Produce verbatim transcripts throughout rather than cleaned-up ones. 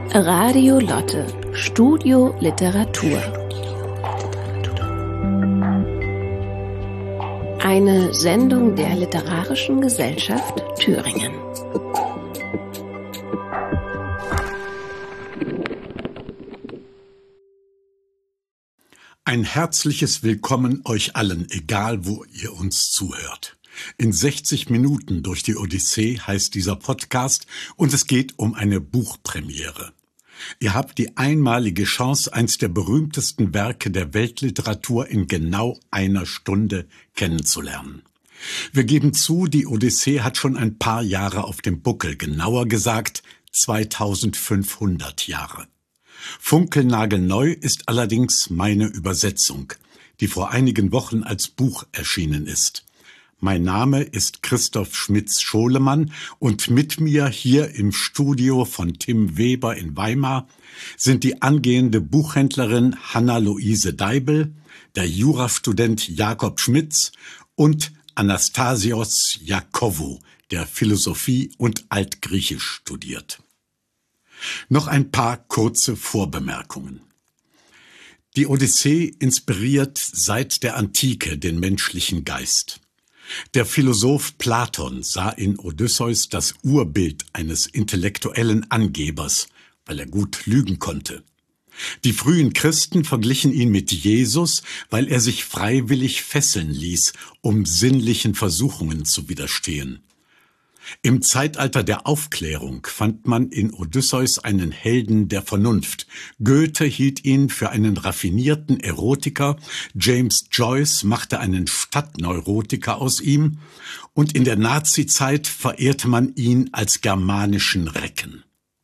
Radio Lotte, Studio Literatur. Eine Sendung der Literarischen Gesellschaft Thüringen. Ein herzliches Willkommen euch allen, egal wo ihr uns zuhört. In sechzig Minuten durch die Odyssee heißt dieser Podcast und es geht um eine Buchpremiere. Ihr habt die einmalige Chance, eins der berühmtesten Werke der Weltliteratur in genau einer Stunde kennenzulernen. Wir geben zu, die Odyssee hat schon ein paar Jahre auf dem Buckel, genauer gesagt zweitausendfünfhundert Jahre. Funkelnagelneu ist allerdings meine Übersetzung, die vor einigen Wochen als Buch erschienen ist. Mein Name ist Christoph Schmitz-Scholemann und mit mir hier im Studio von Tim Weber in Weimar sind die angehende Buchhändlerin Hanna-Luise Deibel, der Jurastudent Jakob Schmitz und Anastasios Iakovou, der Philosophie und Altgriechisch studiert. Noch ein paar kurze Vorbemerkungen. Die Odyssee inspiriert seit der Antike den menschlichen Geist. Der Philosoph Platon sah in Odysseus das Urbild eines intellektuellen Angebers, weil er gut lügen konnte. Die frühen Christen verglichen ihn mit Jesus, weil er sich freiwillig fesseln ließ, um sinnlichen Versuchungen zu widerstehen. Im Zeitalter der Aufklärung fand man in Odysseus einen Helden der Vernunft. Goethe hielt ihn für einen raffinierten Erotiker, James Joyce machte einen Stadtneurotiker aus ihm und in der Nazizeit verehrte man ihn als germanischen Recken.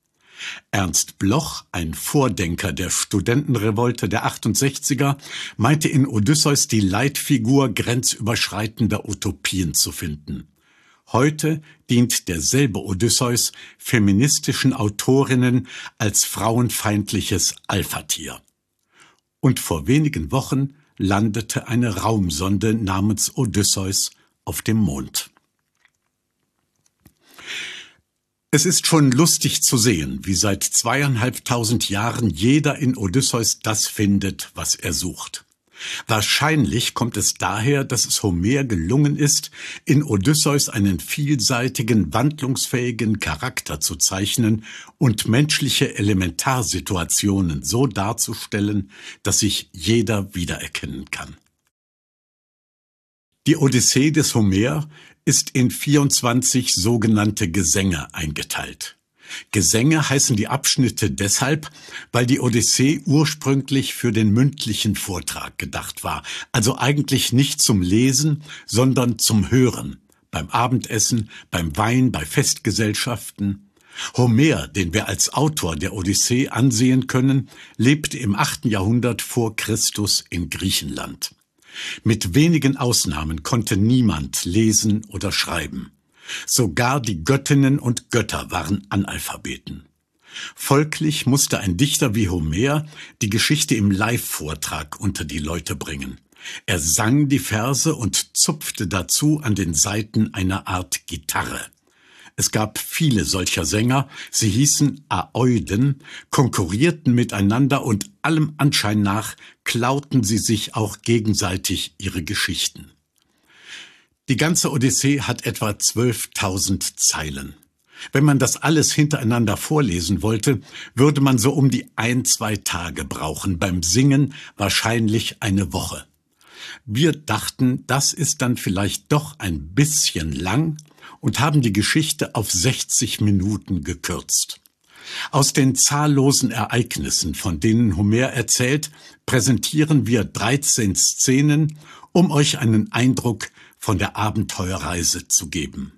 Ernst Bloch, ein Vordenker der Studentenrevolte der achtundsechziger, meinte in Odysseus die Leitfigur grenzüberschreitender Utopien zu finden. Heute dient derselbe Odysseus feministischen Autorinnen als frauenfeindliches Alphatier. Und vor wenigen Wochen landete eine Raumsonde namens Odysseus auf dem Mond. Es ist schon lustig zu sehen, wie seit zweieinhalbtausend Jahren jeder in Odysseus das findet, was er sucht. Wahrscheinlich kommt es daher, dass es Homer gelungen ist, in Odysseus einen vielseitigen, wandlungsfähigen Charakter zu zeichnen und menschliche Elementarsituationen so darzustellen, dass sich jeder wiedererkennen kann. Die Odyssee des Homer ist in vierundzwanzig sogenannte Gesänge eingeteilt. Gesänge heißen die Abschnitte deshalb, weil die Odyssee ursprünglich für den mündlichen Vortrag gedacht war, also eigentlich nicht zum Lesen, sondern zum Hören, beim Abendessen, beim Wein, bei Festgesellschaften. Homer, den wir als Autor der Odyssee ansehen können, lebte im achten Jahrhundert vor Christus in Griechenland. Mit wenigen Ausnahmen konnte niemand lesen oder schreiben. Sogar die Göttinnen und Götter waren Analphabeten. Folglich musste ein Dichter wie Homer die Geschichte im Live-Vortrag unter die Leute bringen. Er sang die Verse und zupfte dazu an den Saiten einer Art Gitarre. Es gab viele solcher Sänger, sie hießen Aeuden, konkurrierten miteinander und allem Anschein nach klauten sie sich auch gegenseitig ihre Geschichten. Die ganze Odyssee hat etwa zwölftausend Zeilen. Wenn man das alles hintereinander vorlesen wollte, würde man so um die ein, zwei Tage brauchen, beim Singen wahrscheinlich eine Woche. Wir dachten, das ist dann vielleicht doch ein bisschen lang und haben die Geschichte auf sechzig Minuten gekürzt. Aus den zahllosen Ereignissen, von denen Homer erzählt, präsentieren wir dreizehn Szenen, um euch einen Eindruck von der Abenteuerreise zu geben.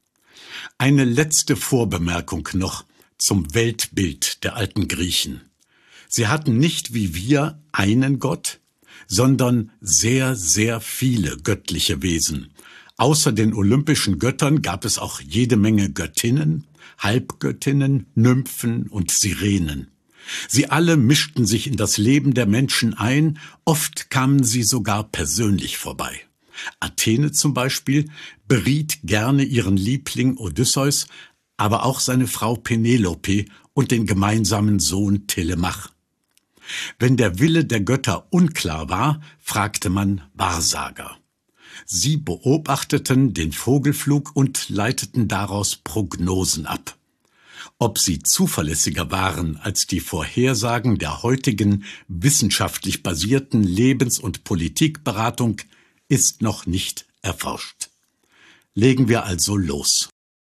Eine letzte Vorbemerkung noch zum Weltbild der alten Griechen. Sie hatten nicht wie wir einen Gott, sondern sehr, sehr viele göttliche Wesen. Außer den olympischen Göttern gab es auch jede Menge Göttinnen, Halbgöttinnen, Nymphen und Sirenen. Sie alle mischten sich in das Leben der Menschen ein, oft kamen sie sogar persönlich vorbei. Athene zum Beispiel beriet gerne ihren Liebling Odysseus, aber auch seine Frau Penelope und den gemeinsamen Sohn Telemach. Wenn der Wille der Götter unklar war, fragte man Wahrsager. Sie beobachteten den Vogelflug und leiteten daraus Prognosen ab. Ob sie zuverlässiger waren als die Vorhersagen der heutigen wissenschaftlich basierten Lebens- und Politikberatung, ist noch nicht erforscht. Legen wir also los.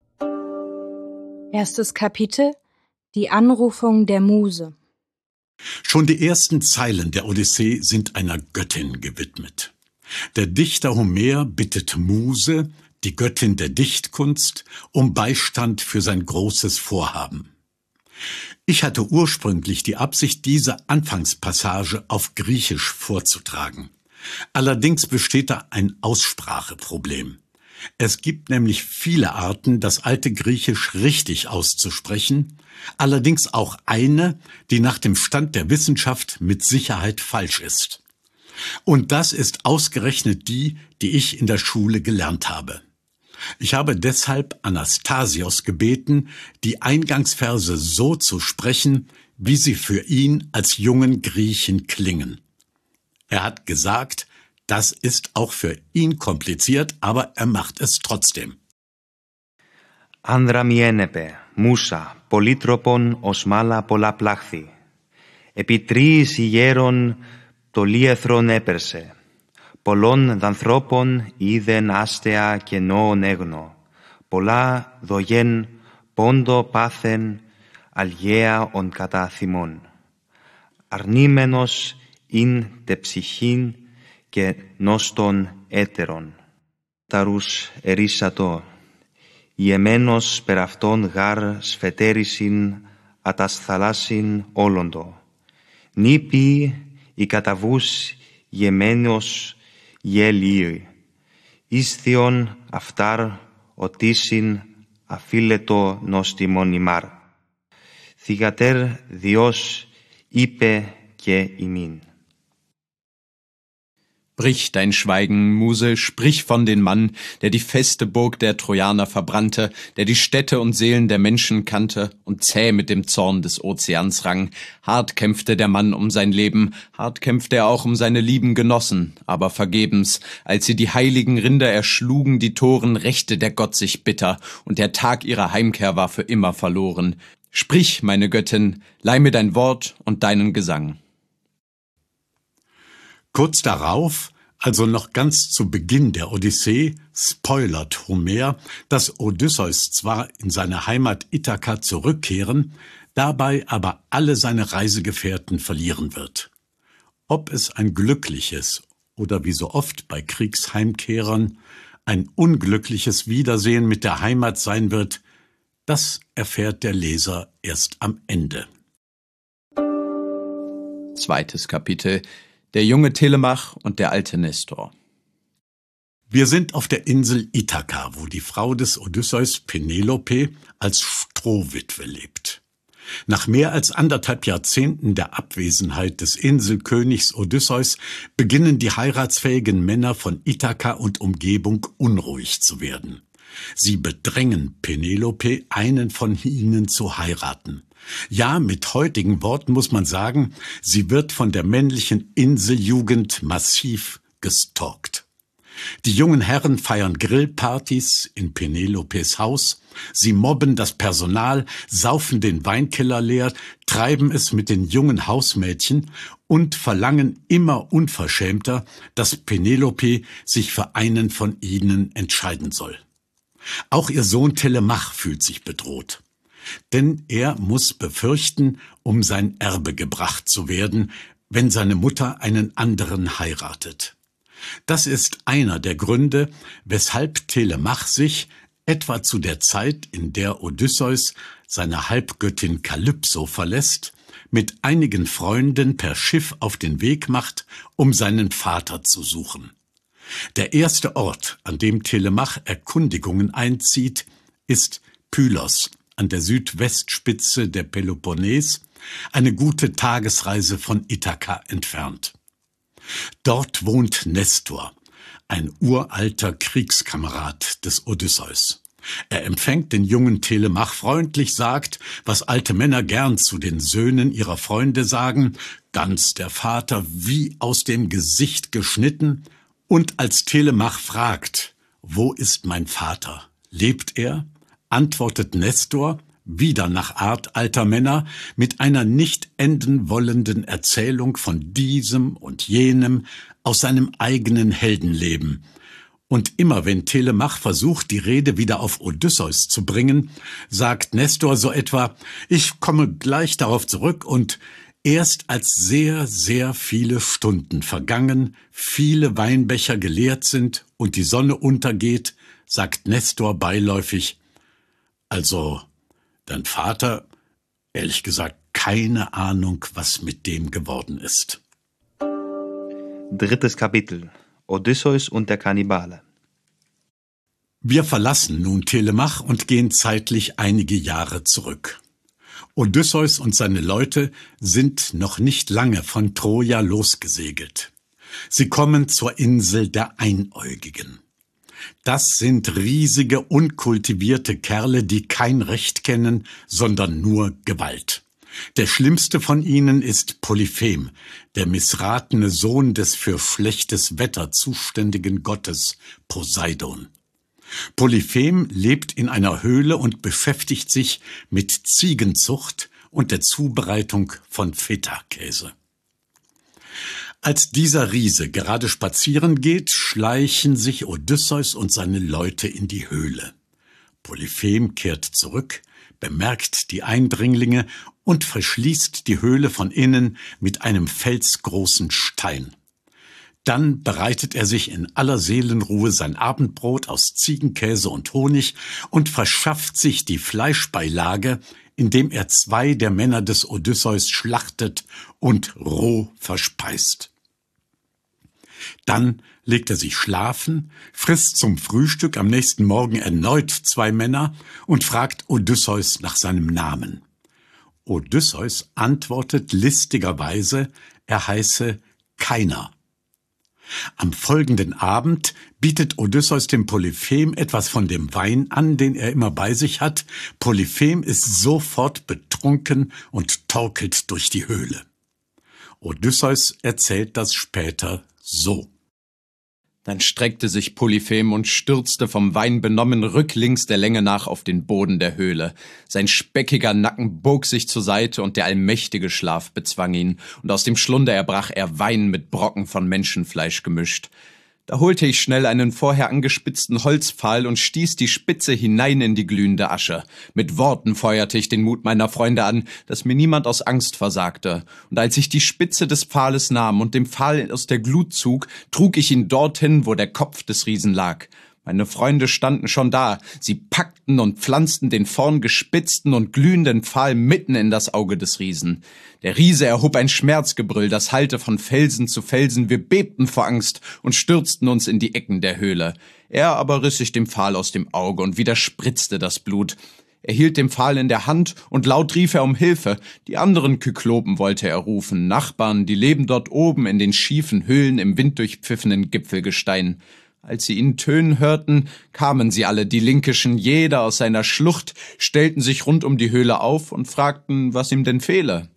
Erstes Kapitel: Die Anrufung der Muse. Schon die ersten Zeilen der Odyssee sind einer Göttin gewidmet. Der Dichter Homer bittet Muse, die Göttin der Dichtkunst, um Beistand für sein großes Vorhaben. Ich hatte ursprünglich die Absicht, diese Anfangspassage auf Griechisch vorzutragen. Allerdings besteht da ein Ausspracheproblem. Es gibt nämlich viele Arten, das alte Griechisch richtig auszusprechen, allerdings auch eine, die nach dem Stand der Wissenschaft mit Sicherheit falsch ist. Und das ist ausgerechnet die, die ich in der Schule gelernt habe. Ich habe deshalb Anastasios gebeten, die Eingangsverse so zu sprechen, wie sie für ihn als jungen Griechen klingen. Er hat gesagt, das ist auch für ihn kompliziert, aber er macht es trotzdem. Ανδραμιένεπε, Μούσα, πολύτροπον οσμάλα πολλά πλάχθη. Επί τρίης ηγέρων το λίεθρον έπερσε. Πολλών δανθρώπων είδεν άστεα και νόον έγνο. Πολλά δογέν πόντο πάθεν αλγέα ον κατά θυμών. Αρνήμενος ειν τε ψυχήν και νόστον έτερον. Ταρούς ερίσατο. Ιεμένος περαυτόν γάρ σφετέρησιν ατας θαλάσσιν όλοντο. Νήπι η καταβούς γεμένος γελίοι. Ίσθιον αυτάρ οτίσιν αφίλετο νοστιμον ημάρ. Θυγατέρ Διός είπε και ημίν. Brich dein Schweigen, Muse, sprich von den Mann, der die feste Burg der Trojaner verbrannte, der die Städte und Seelen der Menschen kannte und zäh mit dem Zorn des Ozeans rang. Hart kämpfte der Mann um sein Leben, hart kämpfte er auch um seine lieben Genossen, aber vergebens, als sie die heiligen Rinder erschlugen, die Toren, rächte der Gott sich bitter, und der Tag ihrer Heimkehr war für immer verloren. Sprich, meine Göttin, leih mir dein Wort und deinen Gesang. Kurz darauf, also noch ganz zu Beginn der Odyssee, spoilert Homer, dass Odysseus zwar in seine Heimat Ithaka zurückkehren, dabei aber alle seine Reisegefährten verlieren wird. Ob es ein glückliches oder wie so oft bei Kriegsheimkehrern ein unglückliches Wiedersehen mit der Heimat sein wird, das erfährt der Leser erst am Ende. Zweites Kapitel: Der junge Telemach und der alte Nestor. Wir sind auf der Insel Ithaka, wo die Frau des Odysseus, Penelope, als Strohwitwe lebt. Nach mehr als anderthalb Jahrzehnten der Abwesenheit des Inselkönigs Odysseus beginnen die heiratsfähigen Männer von Ithaka und Umgebung unruhig zu werden. Sie bedrängen Penelope, einen von ihnen zu heiraten. Ja, mit heutigen Worten muss man sagen, sie wird von der männlichen Inseljugend massiv gestalkt. Die jungen Herren feiern Grillpartys in Penelopes Haus, sie mobben das Personal, saufen den Weinkeller leer, treiben es mit den jungen Hausmädchen und verlangen immer unverschämter, dass Penelope sich für einen von ihnen entscheiden soll. Auch ihr Sohn Telemach fühlt sich bedroht. Denn er muss befürchten, um sein Erbe gebracht zu werden, wenn seine Mutter einen anderen heiratet. Das ist einer der Gründe, weshalb Telemach sich, etwa zu der Zeit, in der Odysseus seine Halbgöttin Kalypso verlässt, mit einigen Freunden per Schiff auf den Weg macht, um seinen Vater zu suchen. Der erste Ort, an dem Telemach Erkundigungen einzieht, ist Pylos, an der Südwestspitze der Peloponnes, eine gute Tagesreise von Ithaka entfernt. Dort wohnt Nestor, ein uralter Kriegskamerad des Odysseus. Er empfängt den jungen Telemach freundlich, sagt, was alte Männer gern zu den Söhnen ihrer Freunde sagen, ganz der Vater wie aus dem Gesicht geschnitten, und als Telemach fragt, wo ist mein Vater? Lebt er? Antwortet Nestor, wieder nach Art alter Männer, mit einer nicht enden wollenden Erzählung von diesem und jenem aus seinem eigenen Heldenleben. Und immer wenn Telemach versucht, die Rede wieder auf Odysseus zu bringen, sagt Nestor so etwa, ich komme gleich darauf zurück, und erst als sehr, sehr viele Stunden vergangen, viele Weinbecher geleert sind und die Sonne untergeht, sagt Nestor beiläufig, also dein Vater, ehrlich gesagt, keine Ahnung, was mit dem geworden ist. Drittes Kapitel. Odysseus und der Kannibale. Wir verlassen nun Telemach und gehen zeitlich einige Jahre zurück. Odysseus und seine Leute sind noch nicht lange von Troja losgesegelt. Sie kommen zur Insel der Einäugigen. Das sind riesige, unkultivierte Kerle, die kein Recht kennen, sondern nur Gewalt. Der schlimmste von ihnen ist Polyphem, der missratene Sohn des für schlechtes Wetter zuständigen Gottes Poseidon. Polyphem lebt in einer Höhle und beschäftigt sich mit Ziegenzucht und der Zubereitung von Feta-Käse. Als dieser Riese gerade spazieren geht, schleichen sich Odysseus und seine Leute in die Höhle. Polyphem kehrt zurück, bemerkt die Eindringlinge und verschließt die Höhle von innen mit einem felsgroßen Stein. Dann bereitet er sich in aller Seelenruhe sein Abendbrot aus Ziegenkäse und Honig und verschafft sich die Fleischbeilage, indem er zwei der Männer des Odysseus schlachtet und roh verspeist. Dann legt er sich schlafen, frisst zum Frühstück am nächsten Morgen erneut zwei Männer und fragt Odysseus nach seinem Namen. Odysseus antwortet listigerweise, er heiße Keiner. Am folgenden Abend bietet Odysseus dem Polyphem etwas von dem Wein an, den er immer bei sich hat. Polyphem ist sofort betrunken und torkelt durch die Höhle. Odysseus erzählt das später so. Dann streckte sich Polyphem und stürzte vom Wein benommen rücklings der Länge nach auf den Boden der Höhle. Sein speckiger Nacken bog sich zur Seite und der allmächtige Schlaf bezwang ihn, und aus dem Schlunde erbrach er Wein mit Brocken von Menschenfleisch gemischt. Da holte ich schnell einen vorher angespitzten Holzpfahl und stieß die Spitze hinein in die glühende Asche. Mit Worten feuerte ich den Mut meiner Freunde an, dass mir niemand aus Angst versagte. Und als ich die Spitze des Pfahles nahm und den Pfahl aus der Glut zog, trug ich ihn dorthin, wo der Kopf des Riesen lag. Meine Freunde standen schon da. Sie packten und pflanzten den vorn gespitzten und glühenden Pfahl mitten in das Auge des Riesen. Der Riese erhob ein Schmerzgebrüll, das hallte von Felsen zu Felsen. Wir bebten vor Angst und stürzten uns in die Ecken der Höhle. Er aber riss sich den Pfahl aus dem Auge und wieder spritzte das Blut. Er hielt den Pfahl in der Hand und laut rief er um Hilfe. Die anderen Kyklopen wollte er rufen, Nachbarn, die leben dort oben in den schiefen Höhlen im winddurchpfiffenen Gipfelgestein. Als sie ihn tönen hörten, kamen sie alle, die Linkischen, jeder aus seiner Schlucht, stellten sich rund um die Höhle auf und fragten, was ihm denn fehle.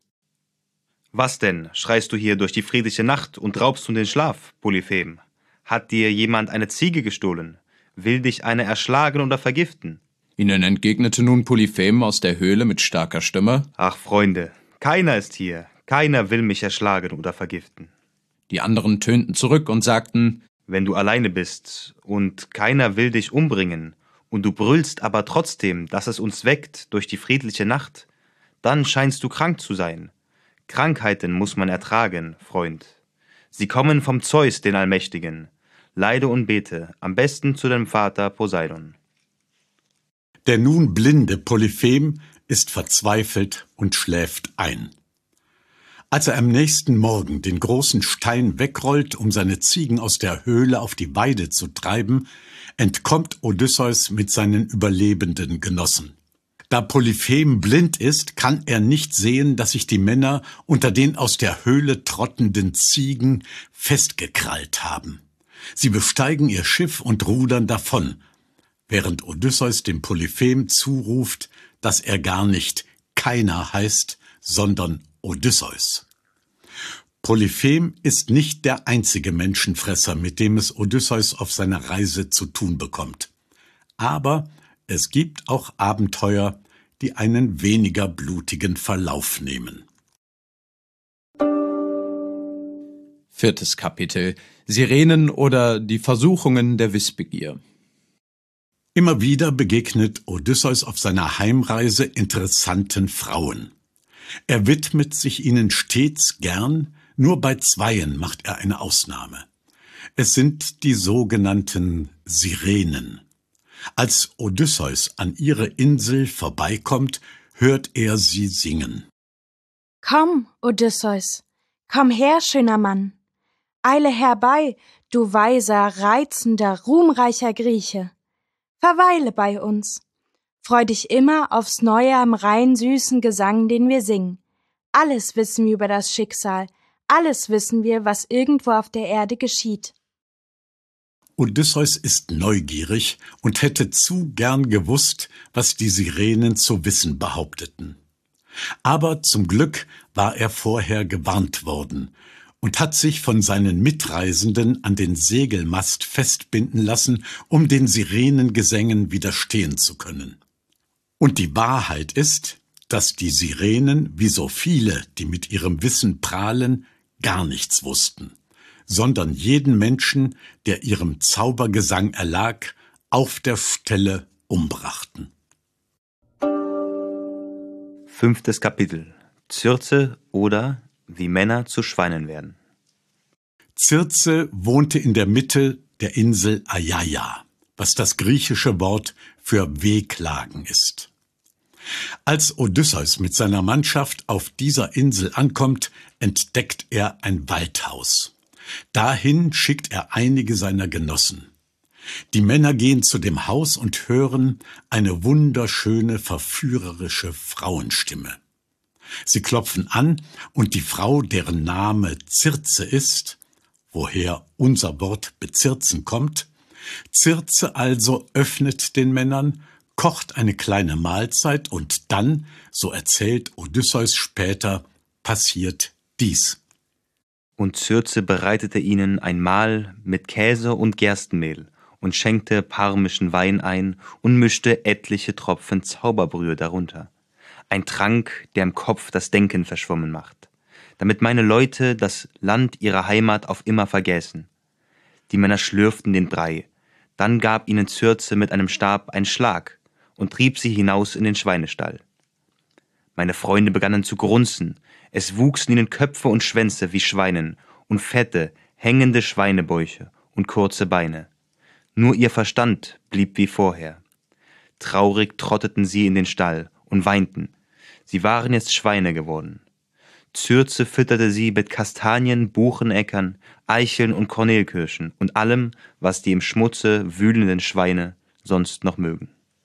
Was denn, schreist du hier durch die friedliche Nacht und raubst du den Schlaf, Polyphem? Hat dir jemand eine Ziege gestohlen? Will dich eine erschlagen oder vergiften? Ihnen entgegnete nun Polyphem aus der Höhle mit starker Stimme. Ach, Freunde, keiner ist hier, keiner will mich erschlagen oder vergiften. Die anderen tönten zurück und sagten, wenn du alleine bist und keiner will dich umbringen und du brüllst aber trotzdem, dass es uns weckt durch die friedliche Nacht, dann scheinst du krank zu sein. Krankheiten muss man ertragen, Freund. Sie kommen vom Zeus, den Allmächtigen. Leide und bete, am besten zu deinem Vater Poseidon. Der nun blinde Polyphem ist verzweifelt und schläft ein. Als er am nächsten Morgen den großen Stein wegrollt, um seine Ziegen aus der Höhle auf die Weide zu treiben, entkommt Odysseus mit seinen überlebenden Genossen. Da Polyphem blind ist, kann er nicht sehen, dass sich die Männer unter den aus der Höhle trottenden Ziegen festgekrallt haben. Sie besteigen ihr Schiff und rudern davon. während Odysseus dem Polyphem zuruft, dass er gar nicht keiner heißt, sondern Odysseus. Polyphem ist nicht der einzige Menschenfresser, mit dem es Odysseus auf seiner Reise zu tun bekommt. Aber es gibt auch Abenteuer, die einen weniger blutigen Verlauf nehmen. Viertes Kapitel: Sirenen oder die Versuchungen der Wissbegier. Immer wieder begegnet Odysseus auf seiner Heimreise interessanten Frauen. Er widmet sich ihnen stets gern, nur bei zweien macht er eine Ausnahme. Es sind die sogenannten Sirenen. Als Odysseus an ihre Insel vorbeikommt, hört er sie singen. Komm, Odysseus, komm her, schöner Mann. Eile herbei, du weiser, reizender, ruhmreicher Grieche. Verweile bei uns. Freu dich immer aufs Neue am rein süßen Gesang, den wir singen. Alles wissen wir über das Schicksal, alles wissen wir, was irgendwo auf der Erde geschieht. Odysseus ist neugierig und hätte zu gern gewusst, was die Sirenen zu wissen behaupteten. Aber zum Glück war er vorher gewarnt worden und hat sich von seinen Mitreisenden an den Segelmast festbinden lassen, um den Sirenengesängen widerstehen zu können. Und die Wahrheit ist, dass die Sirenen, wie so viele, die mit ihrem Wissen prahlen, gar nichts wussten, sondern jeden Menschen, der ihrem Zaubergesang erlag, auf der Stelle umbrachten. Fünftes Kapitel: Circe oder wie Männer zu Schweinen werden. Circe wohnte in der Mitte der Insel Aiaia, was das griechische Wort für Wehklagen ist. Als Odysseus mit seiner Mannschaft auf dieser Insel ankommt, entdeckt er ein Waldhaus. Dahin schickt er einige seiner Genossen. Die Männer gehen zu dem Haus und hören eine wunderschöne, verführerische Frauenstimme. Sie klopfen an und die Frau, deren Name Circe ist, woher unser Wort bezirzen kommt, Circe also öffnet den Männern, kocht eine kleine Mahlzeit und dann, so erzählt Odysseus später, passiert dies. Und Circe bereitete ihnen ein Mahl mit Käse und Gerstenmehl und schenkte parmischen Wein ein und mischte etliche Tropfen Zauberbrühe darunter. Ein Trank, der im Kopf das Denken verschwommen macht, damit meine Leute das Land ihrer Heimat auf immer vergessen. Die Männer schlürften den Brei, dann gab ihnen Circe mit einem Stab einen Schlag und trieb sie hinaus in den Schweinestall. Meine Freunde begannen zu grunzen, es wuchsen ihnen Köpfe und Schwänze wie Schweinen und fette, hängende Schweinebäuche und kurze Beine. Nur ihr Verstand blieb wie vorher. Traurig trotteten sie in den Stall und weinten. Sie waren jetzt Schweine geworden. Circe fütterte sie mit Kastanien, Buchenäckern, Eicheln und Kornelkirschen und allem, was die im Schmutze wühlenden Schweine sonst noch mögen.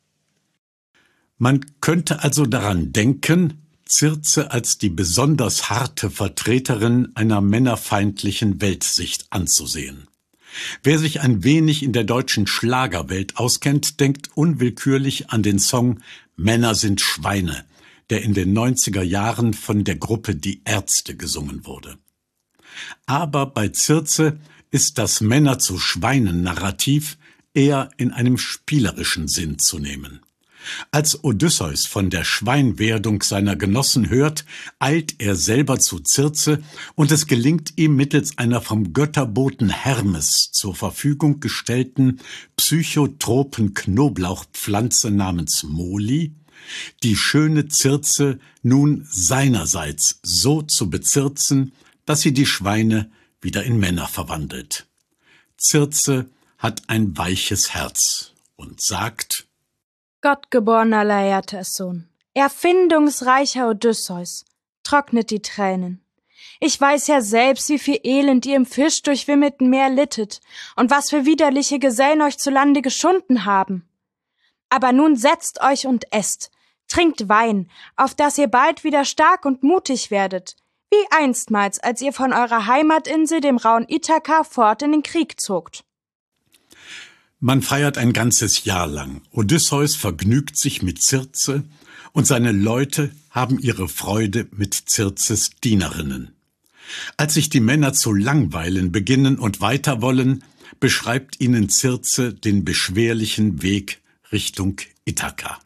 Man könnte also daran denken, Circe als die besonders harte Vertreterin einer männerfeindlichen Weltsicht anzusehen. Wer sich ein wenig in der deutschen Schlagerwelt auskennt, denkt unwillkürlich an den Song »Männer sind Schweine«, der in den neunziger Jahren von der Gruppe Die Ärzte gesungen wurde. Aber bei Circe ist das Männer zu Schweinen Narrativ eher in einem spielerischen Sinn zu nehmen. Als Odysseus von der Schweinwerdung seiner Genossen hört, eilt er selber zu Circe und es gelingt ihm mittels einer vom Götterboten Hermes zur Verfügung gestellten psychotropen Knoblauchpflanze namens Moli, die schöne Circe nun seinerseits so zu bezirzen, dass sie die Schweine wieder in Männer verwandelt. Circe hat ein weiches Herz und sagt: Gottgeborener Laertes-Sohn, erfindungsreicher Odysseus, trocknet die Tränen. Ich weiß ja selbst, wie viel Elend ihr im fischdurchwimmelten Meer littet und was für widerliche Gesellen euch zu Lande geschunden haben. Aber nun setzt euch und esst, trinkt Wein, auf dass ihr bald wieder stark und mutig werdet, wie einstmals, als ihr von eurer Heimatinsel, dem rauen Ithaka, fort in den Krieg zogt. Man feiert ein ganzes Jahr lang. Odysseus vergnügt sich mit Circe und seine Leute haben ihre Freude mit Circes Dienerinnen. Als sich die Männer zu langweilen beginnen und weiter wollen, beschreibt ihnen Circe den beschwerlichen Weg Richtung Ithaka.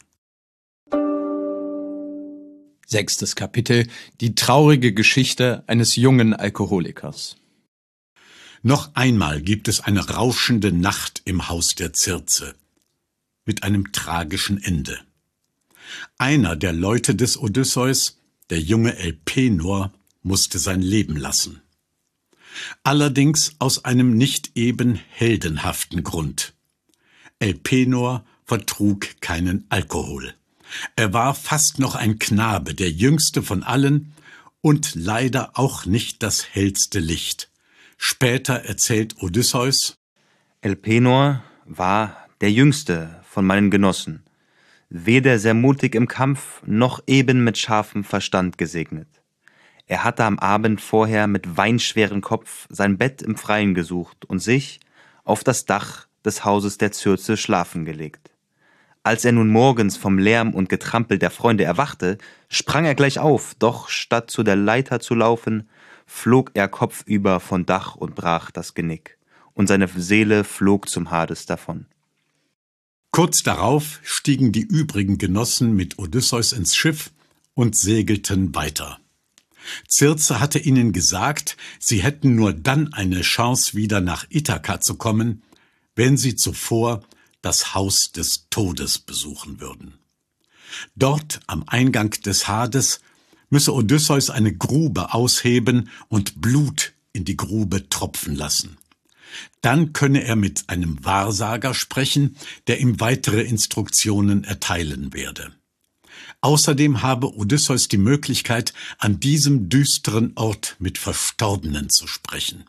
Sechstes Kapitel: Die traurige Geschichte eines jungen Alkoholikers. Noch einmal gibt es eine rauschende Nacht im Haus der Circe, mit einem tragischen Ende. Einer der Leute des Odysseus, der junge Elpenor, musste sein Leben lassen. Allerdings aus einem nicht eben heldenhaften Grund. Elpenor vertrug keinen Alkohol. Er war fast noch ein Knabe, der jüngste von allen und leider auch nicht das hellste Licht. Später erzählt Odysseus: Elpenor war der jüngste von meinen Genossen, weder sehr mutig im Kampf, noch eben mit scharfem Verstand gesegnet. Er hatte am Abend vorher mit weinschwerem Kopf sein Bett im Freien gesucht und sich auf das Dach des Hauses der Circe schlafen gelegt. Als er nun morgens vom Lärm und Getrampel der Freunde erwachte, sprang er gleich auf, doch statt zu der Leiter zu laufen, flog er kopfüber von Dach und brach das Genick, und seine Seele flog zum Hades davon. Kurz darauf stiegen die übrigen Genossen mit Odysseus ins Schiff und segelten weiter. Circe hatte ihnen gesagt, sie hätten nur dann eine Chance, wieder nach Ithaka zu kommen, wenn sie zuvor das Haus des Todes besuchen würden. Dort am Eingang des Hades müsse Odysseus eine Grube ausheben und Blut in die Grube tropfen lassen. Dann könne er mit einem Wahrsager sprechen, der ihm weitere Instruktionen erteilen werde. Außerdem habe Odysseus die Möglichkeit, an diesem düsteren Ort mit Verstorbenen zu sprechen.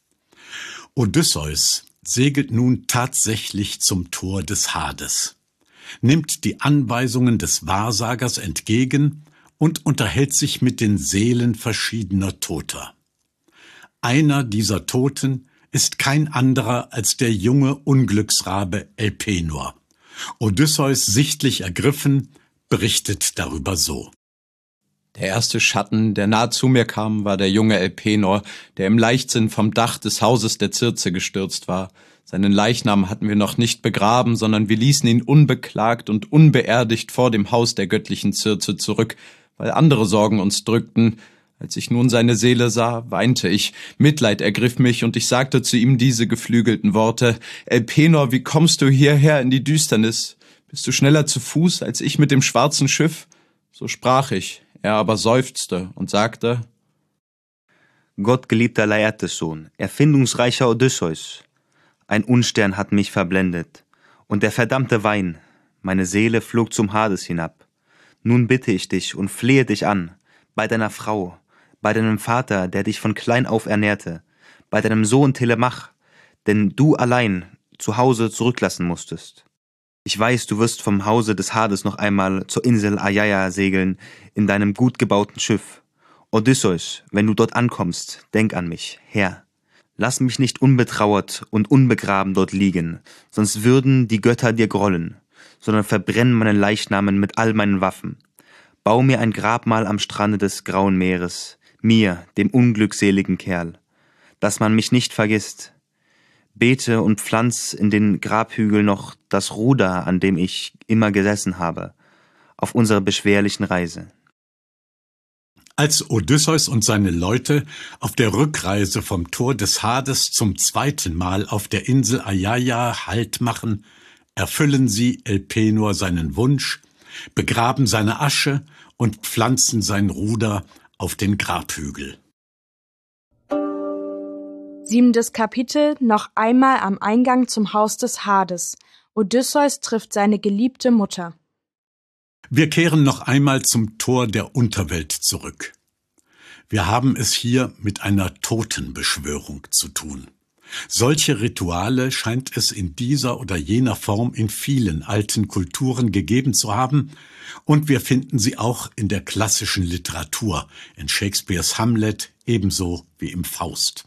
Odysseus segelt nun tatsächlich zum Tor des Hades, nimmt die Anweisungen des Wahrsagers entgegen und unterhält sich mit den Seelen verschiedener Toter. Einer dieser Toten ist kein anderer als der junge Unglücksrabe Elpenor. Odysseus, sichtlich ergriffen, berichtet darüber so: Der erste Schatten, der nahe zu mir kam, war der junge Elpenor, der im Leichtsinn vom Dach des Hauses der Circe gestürzt war. Seinen Leichnam hatten wir noch nicht begraben, sondern wir ließen ihn unbeklagt und unbeerdigt vor dem Haus der göttlichen Circe zurück, weil andere Sorgen uns drückten. Als ich nun seine Seele sah, weinte ich. Mitleid ergriff mich und ich sagte zu ihm diese geflügelten Worte: Elpenor, wie kommst du hierher in die Düsternis? Bist du schneller zu Fuß als ich mit dem schwarzen Schiff? So sprach ich. Er aber seufzte und sagte: Gottgeliebter Laertes-Sohn, erfindungsreicher Odysseus, ein Unstern hat mich verblendet, und der verdammte Wein, meine Seele flog zum Hades hinab. Nun bitte ich dich und flehe dich an, bei deiner Frau, bei deinem Vater, der dich von klein auf ernährte, bei deinem Sohn Telemach, den du allein zu Hause zurücklassen musstest. Ich weiß, du wirst vom Hause des Hades noch einmal zur Insel Aiaia segeln, in deinem gut gebauten Schiff. Odysseus, wenn du dort ankommst, denk an mich, Herr. Lass mich nicht unbetrauert und unbegraben dort liegen, sonst würden die Götter dir grollen, sondern verbrennen meinen Leichnamen mit all meinen Waffen. Bau mir ein Grabmal am Strande des Grauen Meeres, mir, dem unglückseligen Kerl, dass man mich nicht vergisst. Bete und pflanz in den Grabhügel noch das Ruder, an dem ich immer gesessen habe, auf unserer beschwerlichen Reise. Als Odysseus und seine Leute auf der Rückreise vom Tor des Hades zum zweiten Mal auf der Insel Aiaia Halt machen, erfüllen sie Elpenor seinen Wunsch, begraben seine Asche und pflanzen sein Ruder auf den Grabhügel. Siebentes Kapitel, noch einmal am Eingang zum Haus des Hades. Odysseus trifft seine geliebte Mutter. Wir kehren noch einmal zum Tor der Unterwelt zurück. Wir haben es hier mit einer Totenbeschwörung zu tun. Solche Rituale scheint es in dieser oder jener Form in vielen alten Kulturen gegeben zu haben, und wir finden sie auch in der klassischen Literatur, in Shakespeares Hamlet ebenso wie im Faust.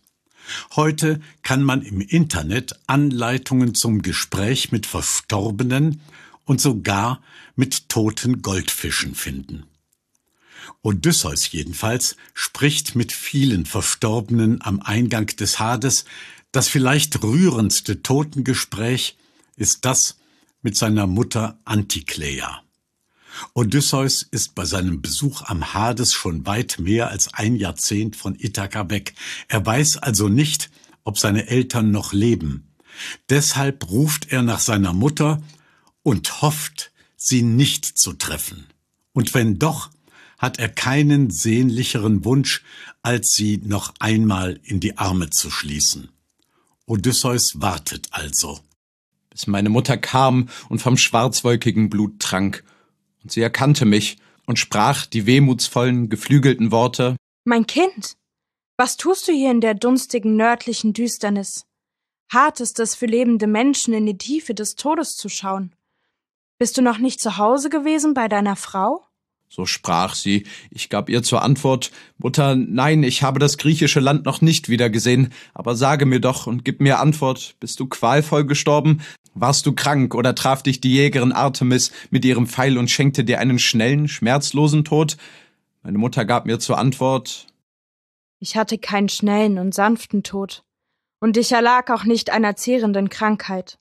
Heute kann man im Internet Anleitungen zum Gespräch mit Verstorbenen und sogar mit toten Goldfischen finden. Odysseus jedenfalls spricht mit vielen Verstorbenen am Eingang des Hades. Das vielleicht rührendste Totengespräch ist das mit seiner Mutter Antikleia. Odysseus ist bei seinem Besuch am Hades schon weit mehr als ein Jahrzehnt von Ithaka weg. Er weiß also nicht, ob seine Eltern noch leben. Deshalb ruft er nach seiner Mutter und hofft, sie nicht zu treffen. Und wenn doch, hat er keinen sehnlicheren Wunsch, als sie noch einmal in die Arme zu schließen. Odysseus wartet also. Bis meine Mutter kam und vom schwarzwolkigen Blut trank. Und sie erkannte mich und sprach die wehmutsvollen, geflügelten Worte: Mein Kind, was tust du hier in der dunstigen nördlichen Düsternis? Hart ist es für lebende Menschen, in die Tiefe des Todes zu schauen. Bist du noch nicht zu Hause gewesen bei deiner Frau? So sprach sie. Ich gab ihr zur Antwort: Mutter, nein, ich habe das griechische Land noch nicht wiedergesehen. Aber sage mir doch und gib mir Antwort. Bist du qualvoll gestorben? Warst du krank oder traf dich die Jägerin Artemis mit ihrem Pfeil und schenkte dir einen schnellen, schmerzlosen Tod? Meine Mutter gab mir zur Antwort: Ich hatte keinen schnellen und sanften Tod. Und ich erlag auch nicht einer zehrenden Krankheit.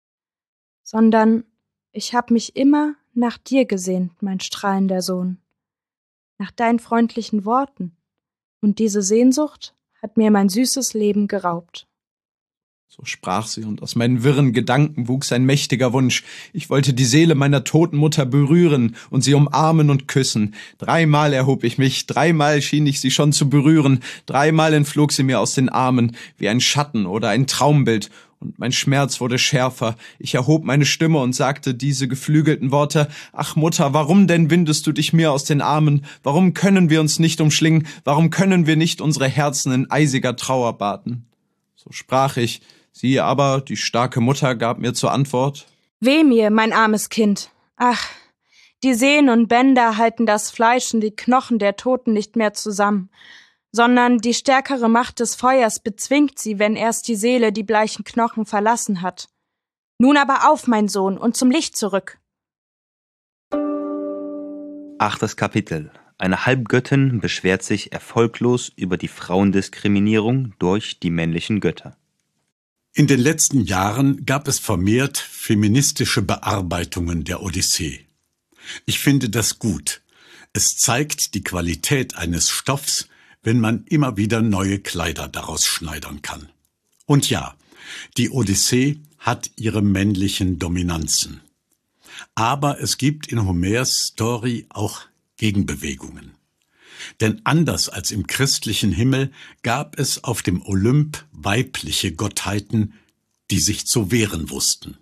Sondern ich hab mich immer nach dir gesehnt, mein strahlender Sohn, nach deinen freundlichen Worten, und diese Sehnsucht hat mir mein süßes Leben geraubt. So sprach sie, und aus meinen wirren Gedanken wuchs ein mächtiger Wunsch. Ich wollte die Seele meiner toten Mutter berühren und sie umarmen und küssen. Dreimal erhob ich mich, dreimal schien ich sie schon zu berühren, dreimal entflog sie mir aus den Armen, wie ein Schatten oder ein Traumbild, und mein Schmerz wurde schärfer. Ich erhob meine Stimme und sagte diese geflügelten Worte: Ach Mutter, warum denn windest du dich mir aus den Armen? Warum können wir uns nicht umschlingen? Warum können wir nicht unsere Herzen in eisiger Trauer baden? So sprach ich. Sie aber, die starke Mutter, gab mir zur Antwort: Weh mir, mein armes Kind. Ach, die Sehnen und Bänder halten das Fleisch und die Knochen der Toten nicht mehr zusammen, sondern die stärkere Macht des Feuers bezwingt sie, wenn erst die Seele die bleichen Knochen verlassen hat. Nun aber auf, mein Sohn, und zum Licht zurück. Achtes Kapitel. Eine Halbgöttin beschwert sich erfolglos über die Frauendiskriminierung durch die männlichen Götter. In den letzten Jahren gab es vermehrt feministische Bearbeitungen der Odyssee. Ich finde das gut. Es zeigt die Qualität eines Stoffs, wenn man immer wieder neue Kleider daraus schneidern kann. Und ja, die Odyssee hat ihre männlichen Dominanzen. Aber es gibt in Homers Story auch Gegenbewegungen. Denn anders als im christlichen Himmel gab es auf dem Olymp weibliche Gottheiten, die sich zu wehren wussten.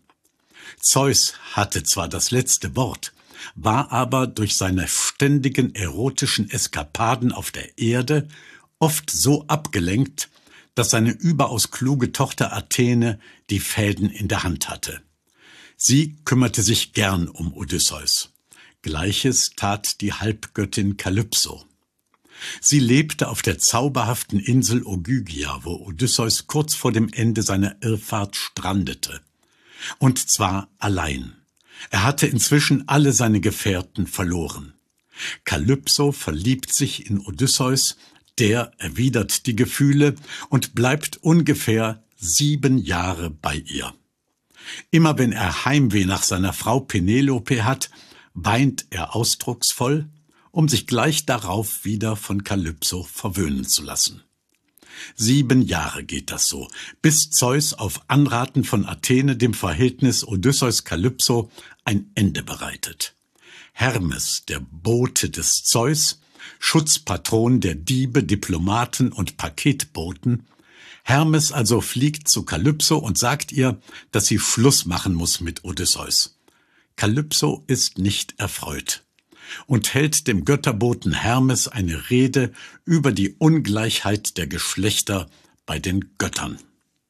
Zeus hatte zwar das letzte Wort, war aber durch seine ständigen erotischen Eskapaden auf der Erde oft so abgelenkt, dass seine überaus kluge Tochter Athene die Fäden in der Hand hatte. Sie kümmerte sich gern um Odysseus. Gleiches tat die Halbgöttin Kalypso. Sie lebte auf der zauberhaften Insel Ogygia, wo Odysseus kurz vor dem Ende seiner Irrfahrt strandete. Und zwar allein. Er hatte inzwischen alle seine Gefährten verloren. Kalypso verliebt sich in Odysseus, der erwidert die Gefühle und bleibt ungefähr sieben Jahre bei ihr. Immer wenn er Heimweh nach seiner Frau Penelope hat, weint er ausdrucksvoll, um sich gleich darauf wieder von Kalypso verwöhnen zu lassen. Sieben Jahre geht das so, bis Zeus auf Anraten von Athene dem Verhältnis Odysseus-Kalypso ein Ende bereitet. Hermes, der Bote des Zeus, Schutzpatron der Diebe, Diplomaten und Paketboten, Hermes also fliegt zu Kalypso und sagt ihr, dass sie Schluss machen muss mit Odysseus. Kalypso ist nicht erfreut und hält dem Götterboten Hermes eine Rede über die Ungleichheit der Geschlechter bei den Göttern.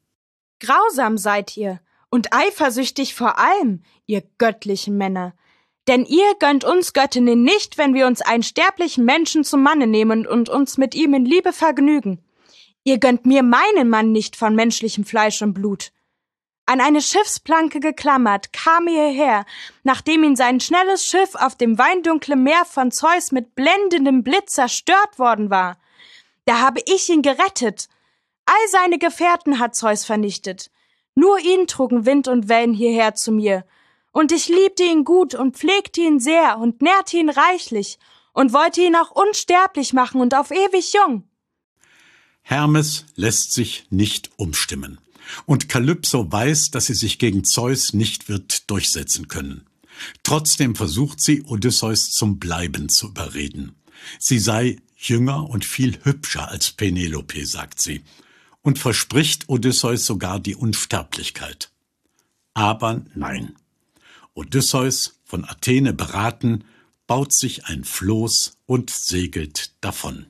Grausam seid ihr und eifersüchtig vor allem, ihr göttlichen Männer. Denn ihr gönnt uns Göttinnen nicht, wenn wir uns einen sterblichen Menschen zum Manne nehmen und uns mit ihm in Liebe vergnügen. Ihr gönnt mir meinen Mann nicht von menschlichem Fleisch und Blut. An eine Schiffsplanke geklammert, kam er hierher, nachdem ihn sein schnelles Schiff auf dem weindunklen Meer von Zeus mit blendendem Blitz zerstört worden war. Da habe ich ihn gerettet. All seine Gefährten hat Zeus vernichtet. Nur ihn trugen Wind und Wellen hierher zu mir. Und ich liebte ihn gut und pflegte ihn sehr und nährte ihn reichlich und wollte ihn auch unsterblich machen und auf ewig jung. Hermes lässt sich nicht umstimmen. Und Kalypso weiß, dass sie sich gegen Zeus nicht wird durchsetzen können. Trotzdem versucht sie, Odysseus zum Bleiben zu überreden. Sie sei jünger und viel hübscher als Penelope, sagt sie, und verspricht Odysseus sogar die Unsterblichkeit. Aber nein. Odysseus, von Athene beraten, baut sich ein Floß und segelt davon.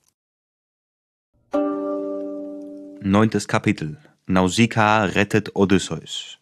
Neuntes Kapitel. Nausikaa rettet Odysseus.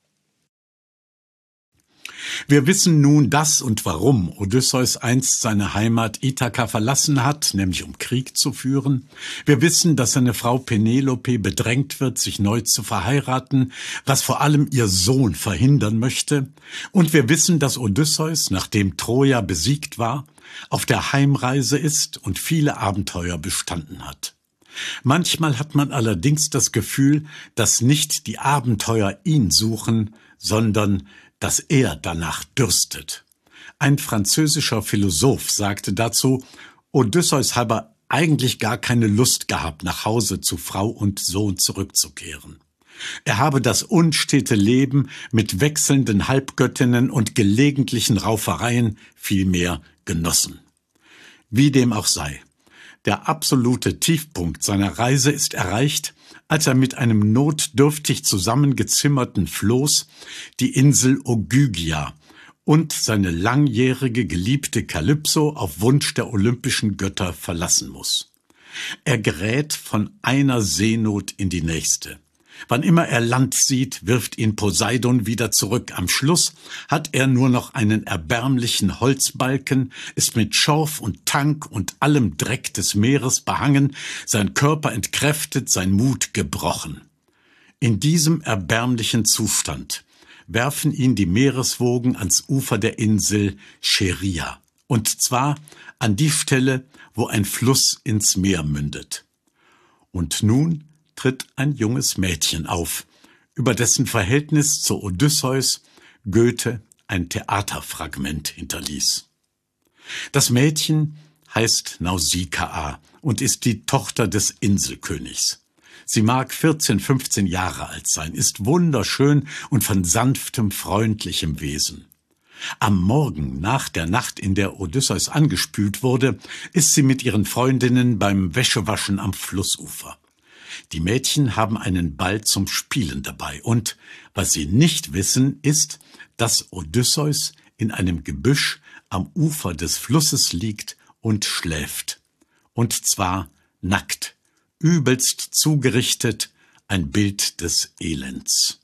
Wir wissen nun, dass und warum Odysseus einst seine Heimat Ithaka verlassen hat, nämlich um Krieg zu führen. Wir wissen, dass seine Frau Penelope bedrängt wird, sich neu zu verheiraten, was vor allem ihr Sohn verhindern möchte. Und wir wissen, dass Odysseus, nachdem Troja besiegt war, auf der Heimreise ist und viele Abenteuer bestanden hat. Manchmal hat man allerdings das Gefühl, dass nicht die Abenteuer ihn suchen, sondern dass er danach dürstet. Ein französischer Philosoph sagte dazu, Odysseus habe eigentlich gar keine Lust gehabt, nach Hause zu Frau und Sohn zurückzukehren. Er habe das unstete Leben mit wechselnden Halbgöttinnen und gelegentlichen Raufereien vielmehr genossen. Wie dem auch sei. Der absolute Tiefpunkt seiner Reise ist erreicht, als er mit einem notdürftig zusammengezimmerten Floß die Insel Ogygia und seine langjährige Geliebte Kalypso auf Wunsch der olympischen Götter verlassen muss. Er gerät von einer Seenot in die nächste. Wann immer er Land sieht, wirft ihn Poseidon wieder zurück. Am Schluss hat er nur noch einen erbärmlichen Holzbalken, ist mit Schorf und Tank und allem Dreck des Meeres behangen, sein Körper entkräftet, sein Mut gebrochen. In diesem erbärmlichen Zustand werfen ihn die Meereswogen ans Ufer der Insel Scheria, und zwar an die Stelle, wo ein Fluss ins Meer mündet. Und nun tritt ein junges Mädchen auf, über dessen Verhältnis zu Odysseus Goethe ein Theaterfragment hinterließ. Das Mädchen heißt Nausikaa und ist die Tochter des Inselkönigs. Sie mag vierzehn, fünfzehn Jahre alt sein, ist wunderschön und von sanftem, freundlichem Wesen. Am Morgen nach der Nacht, in der Odysseus angespült wurde, ist sie mit ihren Freundinnen beim Wäschewaschen am Flussufer. Die Mädchen haben einen Ball zum Spielen dabei und was sie nicht wissen, ist, dass Odysseus in einem Gebüsch am Ufer des Flusses liegt und schläft. Und zwar nackt, übelst zugerichtet, ein Bild des Elends.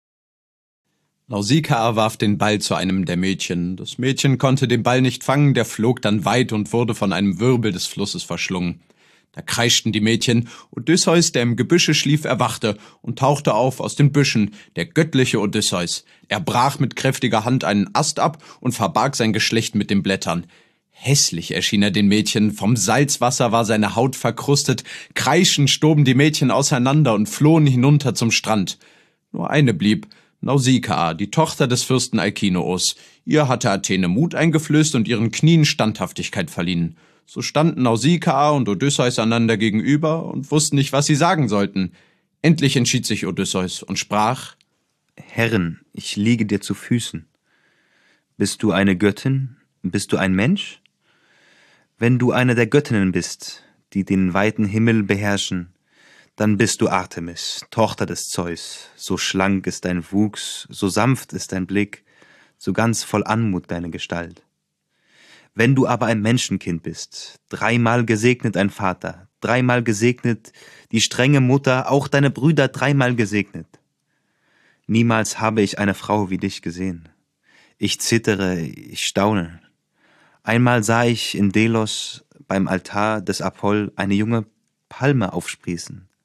Nausikaa warf den Ball zu einem der Mädchen. Das Mädchen konnte den Ball nicht fangen, der flog dann weit und wurde von einem Wirbel des Flusses verschlungen. Da kreischten die Mädchen. Odysseus, der im Gebüsche schlief, erwachte und tauchte auf aus den Büschen, der göttliche Odysseus. Er brach mit kräftiger Hand einen Ast ab und verbarg sein Geschlecht mit den Blättern. Hässlich erschien er den Mädchen, vom Salzwasser war seine Haut verkrustet, kreischend stoben die Mädchen auseinander und flohen hinunter zum Strand. Nur eine blieb, Nausikaa, die Tochter des Fürsten Alkinoos. Ihr hatte Athene Mut eingeflößt und ihren Knien Standhaftigkeit verliehen. So standen Nausikaa und Odysseus einander gegenüber und wussten nicht, was sie sagen sollten. Endlich entschied sich Odysseus und sprach: Herrin, ich liege dir zu Füßen. Bist du eine Göttin? Bist du ein Mensch? Wenn du eine der Göttinnen bist, die den weiten Himmel beherrschen, dann bist du Artemis, Tochter des Zeus. So schlank ist dein Wuchs, so sanft ist dein Blick, so ganz voll Anmut deine Gestalt. Wenn du aber ein Menschenkind bist, dreimal gesegnet ein Vater, dreimal gesegnet die strenge Mutter, auch deine Brüder dreimal gesegnet. Niemals habe ich eine Frau wie dich gesehen. Ich zittere, ich staune. Einmal sah ich in Delos beim Altar des Apoll eine junge Palme aufsprießen.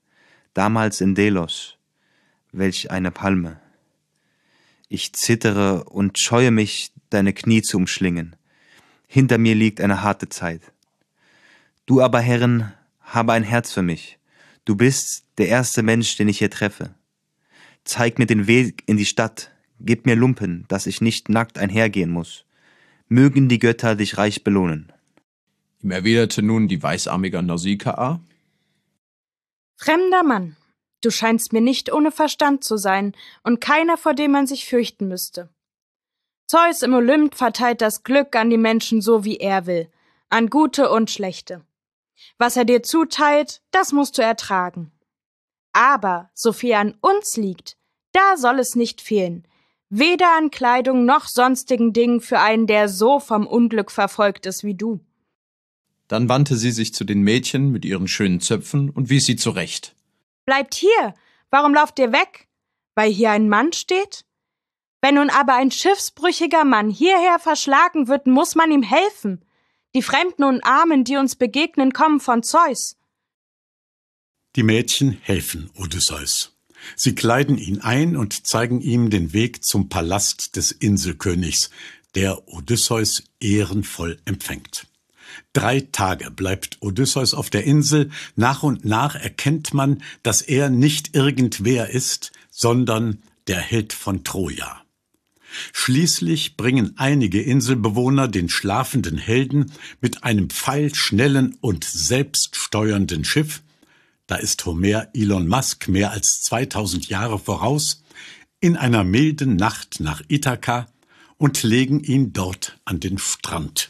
damals in Delos. Welch eine Palme. Ich zittere und scheue mich, deine Knie zu umschlingen. Hinter mir liegt eine harte Zeit. Du aber, Herrin, habe ein Herz für mich. Du bist der erste Mensch, den ich hier treffe. Zeig mir den Weg in die Stadt, gib mir Lumpen, dass ich nicht nackt einhergehen muss. Mögen die Götter dich reich belohnen. Ihm erwiderte nun die weißarmige Nausikaa: Fremder Mann, du scheinst mir nicht ohne Verstand zu sein und keiner, vor dem man sich fürchten müsste. Zeus im Olymp verteilt das Glück an die Menschen so, wie er will, an Gute und Schlechte. Was er dir zuteilt, das musst du ertragen. Aber, so viel an uns liegt, da soll es nicht fehlen, weder an Kleidung noch sonstigen Dingen für einen, der so vom Unglück verfolgt ist wie du. Dann wandte sie sich zu den Mädchen mit ihren schönen Zöpfen und wies sie zurecht. Bleibt hier, warum lauft ihr weg? Weil hier ein Mann steht? Wenn nun aber ein schiffsbrüchiger Mann hierher verschlagen wird, muss man ihm helfen. Die Fremden und Armen, die uns begegnen, kommen von Zeus. Die Mädchen helfen Odysseus. Sie kleiden ihn ein und zeigen ihm den Weg zum Palast des Inselkönigs, der Odysseus ehrenvoll empfängt. Drei Tage bleibt Odysseus auf der Insel. Nach und nach erkennt man, dass er nicht irgendwer ist, sondern der Held von Troja. Schließlich bringen einige Inselbewohner den schlafenden Helden mit einem pfeilschnellen und selbststeuernden Schiff, da ist Homer Elon Musk mehr als zweitausend Jahre voraus, in einer milden Nacht nach Ithaka und legen ihn dort an den Strand.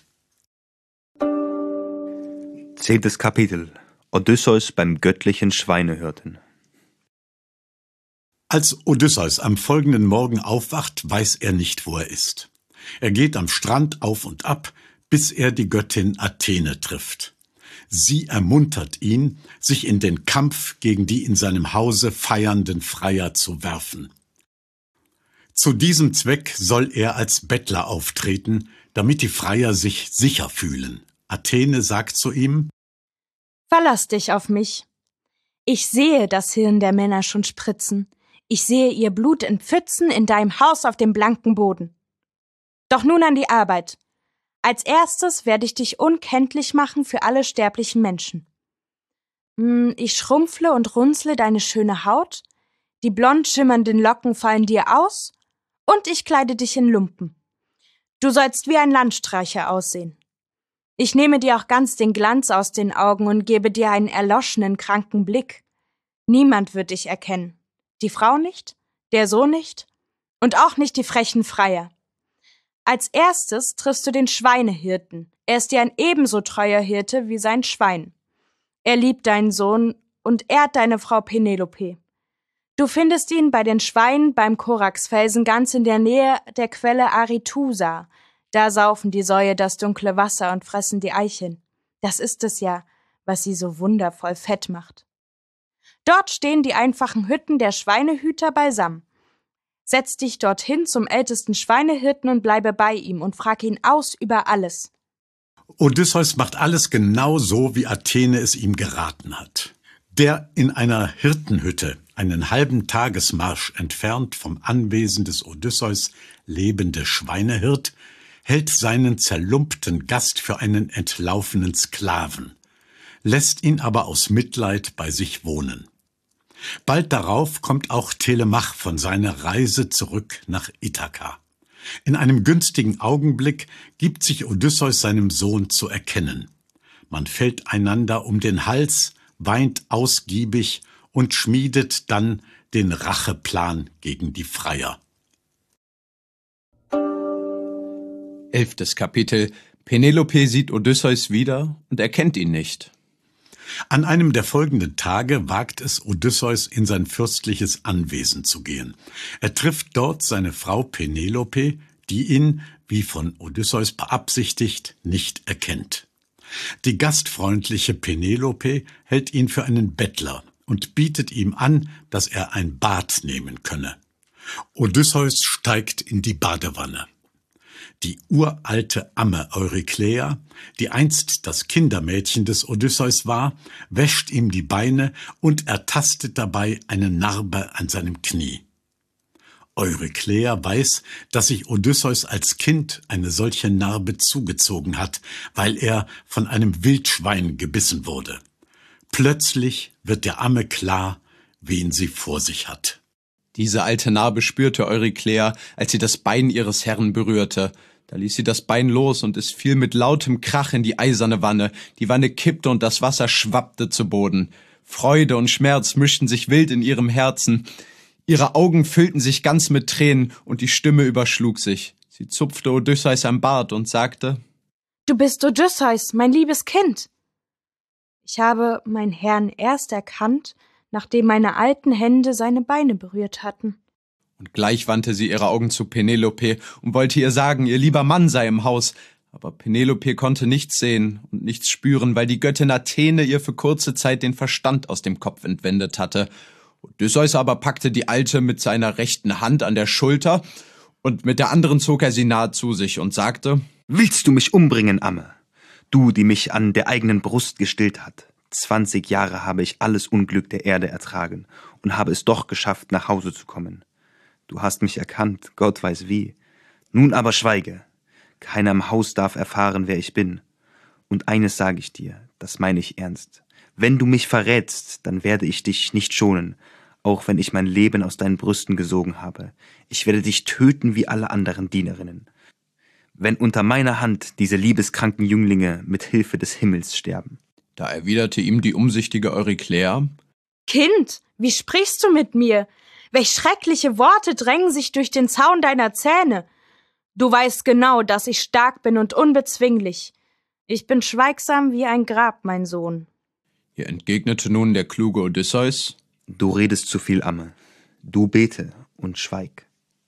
Zehntes Kapitel. Odysseus beim göttlichen Schweinehirten. Als Odysseus am folgenden Morgen aufwacht, weiß er nicht, wo er ist. Er geht am Strand auf und ab, bis er die Göttin Athene trifft. Sie ermuntert ihn, sich in den Kampf gegen die in seinem Hause feiernden Freier zu werfen. Zu diesem Zweck soll er als Bettler auftreten, damit die Freier sich sicher fühlen. Athene sagt zu ihm: Verlass dich auf mich. Ich sehe das Hirn der Männer schon spritzen. Ich sehe ihr Blut in Pfützen in deinem Haus auf dem blanken Boden. Doch nun an die Arbeit. Als erstes werde ich dich unkenntlich machen für alle sterblichen Menschen. Ich schrumpfle und runzle deine schöne Haut, die blond schimmernden Locken fallen dir aus und ich kleide dich in Lumpen. Du sollst wie ein Landstreicher aussehen. Ich nehme dir auch ganz den Glanz aus den Augen und gebe dir einen erloschenen, kranken Blick. Niemand wird dich erkennen. Die Frau nicht, der Sohn nicht und auch nicht die frechen Freier. Als erstes triffst du den Schweinehirten. Er ist dir ein ebenso treuer Hirte wie sein Schwein. Er liebt deinen Sohn und ehrt deine Frau Penelope. Du findest ihn bei den Schweinen beim Koraxfelsen ganz in der Nähe der Quelle Arethusa. Da saufen die Säue das dunkle Wasser und fressen die Eicheln. Das ist es ja, was sie so wundervoll fett macht. Dort stehen die einfachen Hütten der Schweinehüter beisammen. Setz dich dorthin zum ältesten Schweinehirten und bleibe bei ihm und frag ihn aus über alles. Odysseus macht alles genau so, wie Athene es ihm geraten hat. Der in einer Hirtenhütte, einen halben Tagesmarsch entfernt vom Anwesen des Odysseus lebende Schweinehirt, hält seinen zerlumpten Gast für einen entlaufenen Sklaven, lässt ihn aber aus Mitleid bei sich wohnen. Bald darauf kommt auch Telemach von seiner Reise zurück nach Ithaka. In einem günstigen Augenblick gibt sich Odysseus seinem Sohn zu erkennen. Man fällt einander um den Hals, weint ausgiebig und schmiedet dann den Racheplan gegen die Freier. Elftes Kapitel. Penelope sieht Odysseus wieder und erkennt ihn nicht. An einem der folgenden Tage wagt es Odysseus, in sein fürstliches Anwesen zu gehen. Er trifft dort seine Frau Penelope, die ihn, wie von Odysseus beabsichtigt, nicht erkennt. Die gastfreundliche Penelope hält ihn für einen Bettler und bietet ihm an, dass er ein Bad nehmen könne. Odysseus steigt in die Badewanne. Die uralte Amme Eurykleia, die einst das Kindermädchen des Odysseus war, wäscht ihm die Beine und ertastet dabei eine Narbe an seinem Knie. Eurykleia weiß, dass sich Odysseus als Kind eine solche Narbe zugezogen hat, weil er von einem Wildschwein gebissen wurde. Plötzlich wird der Amme klar, wen sie vor sich hat. Diese alte Narbe spürte Eurykleia, als sie das Bein ihres Herrn berührte. Da ließ sie das Bein los und es fiel mit lautem Krach in die eiserne Wanne. Die Wanne kippte und das Wasser schwappte zu Boden. Freude und Schmerz mischten sich wild in ihrem Herzen. Ihre Augen füllten sich ganz mit Tränen und die Stimme überschlug sich. Sie zupfte Odysseus am Bart und sagte: »Du bist Odysseus, mein liebes Kind. Ich habe meinen Herrn erst erkannt, nachdem meine alten Hände seine Beine berührt hatten.« Und gleich wandte sie ihre Augen zu Penelope und wollte ihr sagen, ihr lieber Mann sei im Haus. Aber Penelope konnte nichts sehen und nichts spüren, weil die Göttin Athene ihr für kurze Zeit den Verstand aus dem Kopf entwendet hatte. Odysseus aber packte die Alte mit seiner rechten Hand an der Schulter und mit der anderen zog er sie nahe zu sich und sagte: »Willst du mich umbringen, Amme? Du, die mich an der eigenen Brust gestillt hat. Zwanzig Jahre habe ich alles Unglück der Erde ertragen und habe es doch geschafft, nach Hause zu kommen. Du hast mich erkannt, Gott weiß wie. Nun aber schweige. Keiner im Haus darf erfahren, wer ich bin. Und eines sage ich dir, das meine ich ernst. Wenn du mich verrätst, dann werde ich dich nicht schonen, auch wenn ich mein Leben aus deinen Brüsten gesogen habe. Ich werde dich töten wie alle anderen Dienerinnen. Wenn unter meiner Hand diese liebeskranken Jünglinge mit Hilfe des Himmels sterben.« Da erwiderte ihm die umsichtige Eurykleia: »Kind, wie sprichst du mit mir? Welch schreckliche Worte drängen sich durch den Zaun deiner Zähne. Du weißt genau, dass ich stark bin und unbezwinglich. Ich bin schweigsam wie ein Grab, mein Sohn.« Ihr entgegnete nun der kluge Odysseus: »Du redest zu viel, Amme. Du bete und schweig.«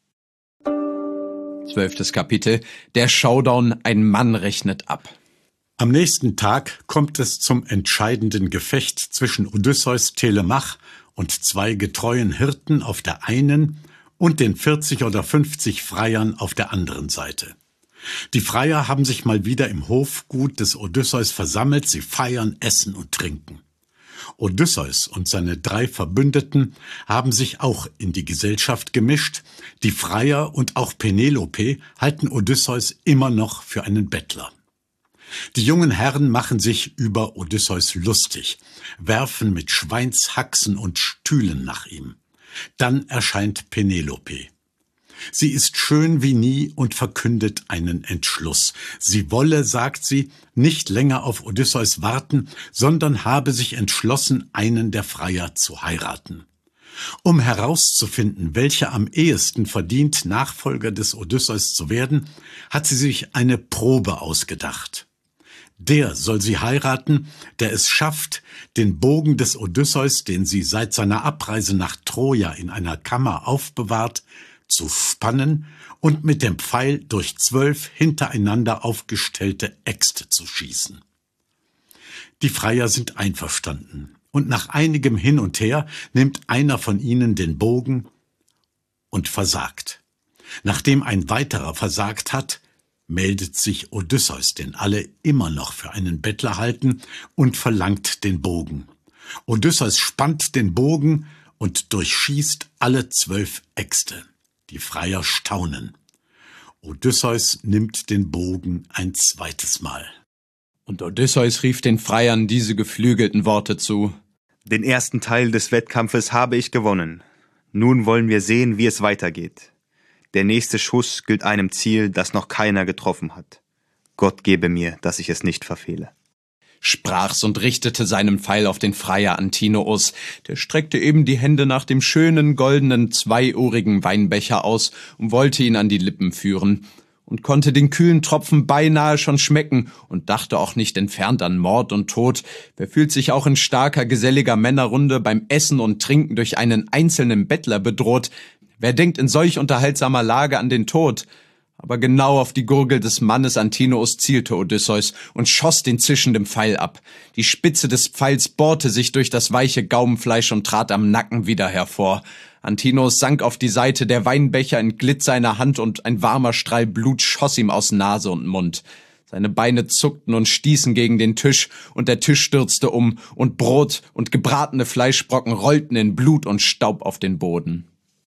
Zwölftes Kapitel. Der Showdown, ein Mann rechnet ab. Am nächsten Tag kommt es zum entscheidenden Gefecht zwischen Odysseus Telemach und zwei getreuen Hirten auf der einen und den vierzig oder fünfzig Freiern auf der anderen Seite. Die Freier haben sich mal wieder im Hofgut des Odysseus versammelt, sie feiern, essen und trinken. Odysseus und seine drei Verbündeten haben sich auch in die Gesellschaft gemischt. Die Freier und auch Penelope halten Odysseus immer noch für einen Bettler. Die jungen Herren machen sich über Odysseus lustig, werfen mit Schweinshaxen und Stühlen nach ihm. Dann erscheint Penelope. Sie ist schön wie nie und verkündet einen Entschluss. Sie wolle, sagt sie, nicht länger auf Odysseus warten, sondern habe sich entschlossen, einen der Freier zu heiraten. Um herauszufinden, welcher am ehesten verdient, Nachfolger des Odysseus zu werden, hat sie sich eine Probe ausgedacht. Der soll sie heiraten, der es schafft, den Bogen des Odysseus, den sie seit seiner Abreise nach Troja in einer Kammer aufbewahrt, zu spannen und mit dem Pfeil durch zwölf hintereinander aufgestellte Äxte zu schießen. Die Freier sind einverstanden, und nach einigem Hin und Her nimmt einer von ihnen den Bogen und versagt. Nachdem ein weiterer versagt hat, meldet sich Odysseus, den alle immer noch für einen Bettler halten, und verlangt den Bogen. Odysseus spannt den Bogen und durchschießt alle zwölf Äxte. Die Freier staunen. Odysseus nimmt den Bogen ein zweites Mal. Und Odysseus rief den Freiern diese geflügelten Worte zu: »Den ersten Teil des Wettkampfes habe ich gewonnen. Nun wollen wir sehen, wie es weitergeht. Der nächste Schuss gilt einem Ziel, das noch keiner getroffen hat. Gott gebe mir, dass ich es nicht verfehle.« Sprach's und richtete seinen Pfeil auf den Freier Antinoos. Der streckte eben die Hände nach dem schönen, goldenen, zweiohrigen Weinbecher aus und wollte ihn an die Lippen führen und konnte den kühlen Tropfen beinahe schon schmecken und dachte auch nicht entfernt an Mord und Tod. Wer fühlt sich auch in starker, geselliger Männerrunde beim Essen und Trinken durch einen einzelnen Bettler bedroht? Wer denkt in solch unterhaltsamer Lage an den Tod? Aber genau auf die Gurgel des Mannes Antinoos zielte Odysseus und schoss den zischenden Pfeil ab. Die Spitze des Pfeils bohrte sich durch das weiche Gaumenfleisch und trat am Nacken wieder hervor. Antinous sank auf die Seite, der Weinbecher entglitt seiner Hand und ein warmer Strahl Blut schoss ihm aus Nase und Mund. Seine Beine zuckten und stießen gegen den Tisch, und der Tisch stürzte um, und Brot und gebratene Fleischbrocken rollten in Blut und Staub auf den Boden.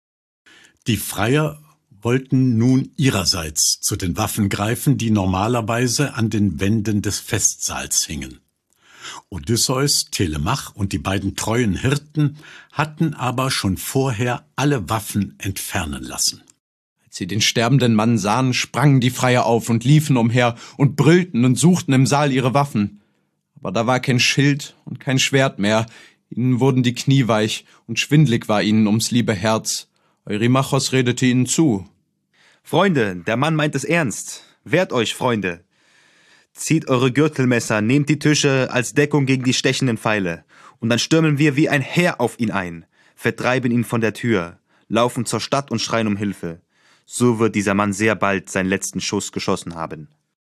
Die Freier wollten nun ihrerseits zu den Waffen greifen, die normalerweise an den Wänden des Festsaals hingen. Odysseus, Telemach und die beiden treuen Hirten hatten aber schon vorher alle Waffen entfernen lassen. Als sie den sterbenden Mann sahen, sprangen die Freier auf und liefen umher und brüllten und suchten im Saal ihre Waffen. Aber da war kein Schild und kein Schwert mehr, ihnen wurden die Knie weich und schwindlig war ihnen ums liebe Herz. Eurymachos redete ihnen zu. Freunde, der Mann meint es ernst. Wehrt euch, Freunde. Zieht eure Gürtelmesser, nehmt die Tische als Deckung gegen die stechenden Pfeile. Und dann stürmen wir wie ein Heer auf ihn ein, vertreiben ihn von der Tür, laufen zur Stadt und schreien um Hilfe. So wird dieser Mann sehr bald seinen letzten Schuss geschossen haben.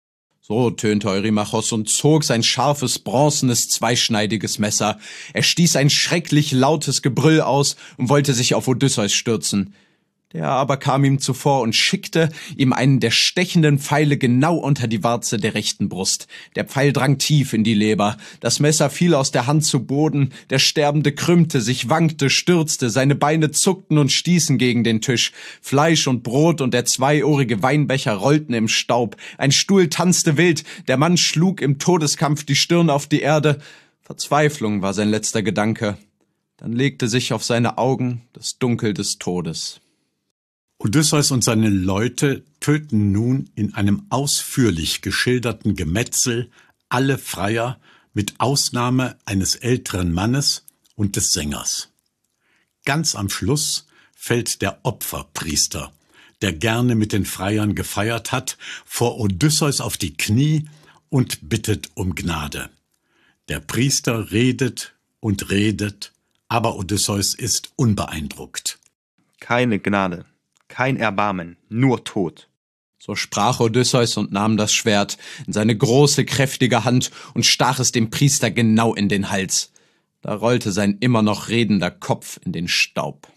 So tönte Eurymachos und zog sein scharfes, bronzenes, zweischneidiges Messer. Er stieß ein schrecklich lautes Gebrüll aus und wollte sich auf Odysseus stürzen. Der aber kam ihm zuvor und schickte ihm einen der stechenden Pfeile genau unter die Warze der rechten Brust. Der Pfeil drang tief in die Leber. Das Messer fiel aus der Hand zu Boden. Der Sterbende krümmte sich, wankte, stürzte. Seine Beine zuckten und stießen gegen den Tisch. Fleisch und Brot und der zweiohrige Weinbecher rollten im Staub. Ein Stuhl tanzte wild. Der Mann schlug im Todeskampf die Stirn auf die Erde. Verzweiflung war sein letzter Gedanke. Dann legte sich auf seine Augen das Dunkel des Todes. Odysseus und seine Leute töten nun in einem ausführlich geschilderten Gemetzel alle Freier mit Ausnahme eines älteren Mannes und des Sängers. Ganz am Schluss fällt der Opferpriester, der gerne mit den Freiern gefeiert hat, vor Odysseus auf die Knie und bittet um Gnade. Der Priester redet und redet, aber Odysseus ist unbeeindruckt. Keine Gnade. Kein Erbarmen, nur Tod. So sprach Odysseus und nahm das Schwert in seine große, kräftige Hand und stach es dem Priester genau in den Hals. Da rollte sein immer noch redender Kopf in den Staub.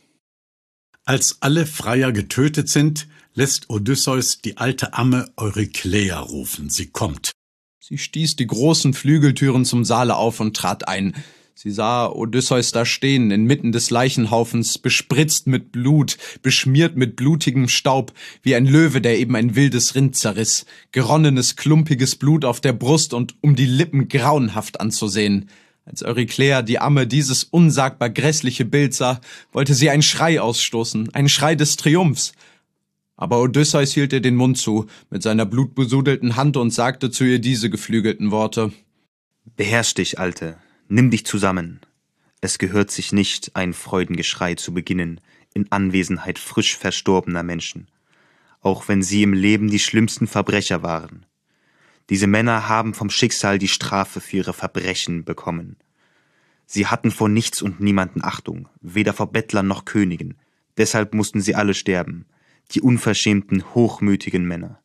Als alle Freier getötet sind, lässt Odysseus die alte Amme Eurykleia rufen. Sie kommt. Sie stieß die großen Flügeltüren zum Saale auf und trat ein. Sie sah Odysseus da stehen, inmitten des Leichenhaufens, bespritzt mit Blut, beschmiert mit blutigem Staub, wie ein Löwe, der eben ein wildes Rind zerriss, geronnenes, klumpiges Blut auf der Brust und um die Lippen grauenhaft anzusehen. Als Eurykleia, die Amme, dieses unsagbar grässliche Bild sah, wollte sie einen Schrei ausstoßen, einen Schrei des Triumphs. Aber Odysseus hielt ihr den Mund zu, mit seiner blutbesudelten Hand und sagte zu ihr diese geflügelten Worte. Beherrsch dich, Alte. Nimm dich zusammen. Es gehört sich nicht, ein Freudengeschrei zu beginnen in Anwesenheit frisch verstorbener Menschen, auch wenn sie im Leben die schlimmsten Verbrecher waren. Diese Männer haben vom Schicksal die Strafe für ihre Verbrechen bekommen. Sie hatten vor nichts und niemanden Achtung, weder vor Bettlern noch Königen. Deshalb mussten sie alle sterben, die unverschämten, hochmütigen Männer.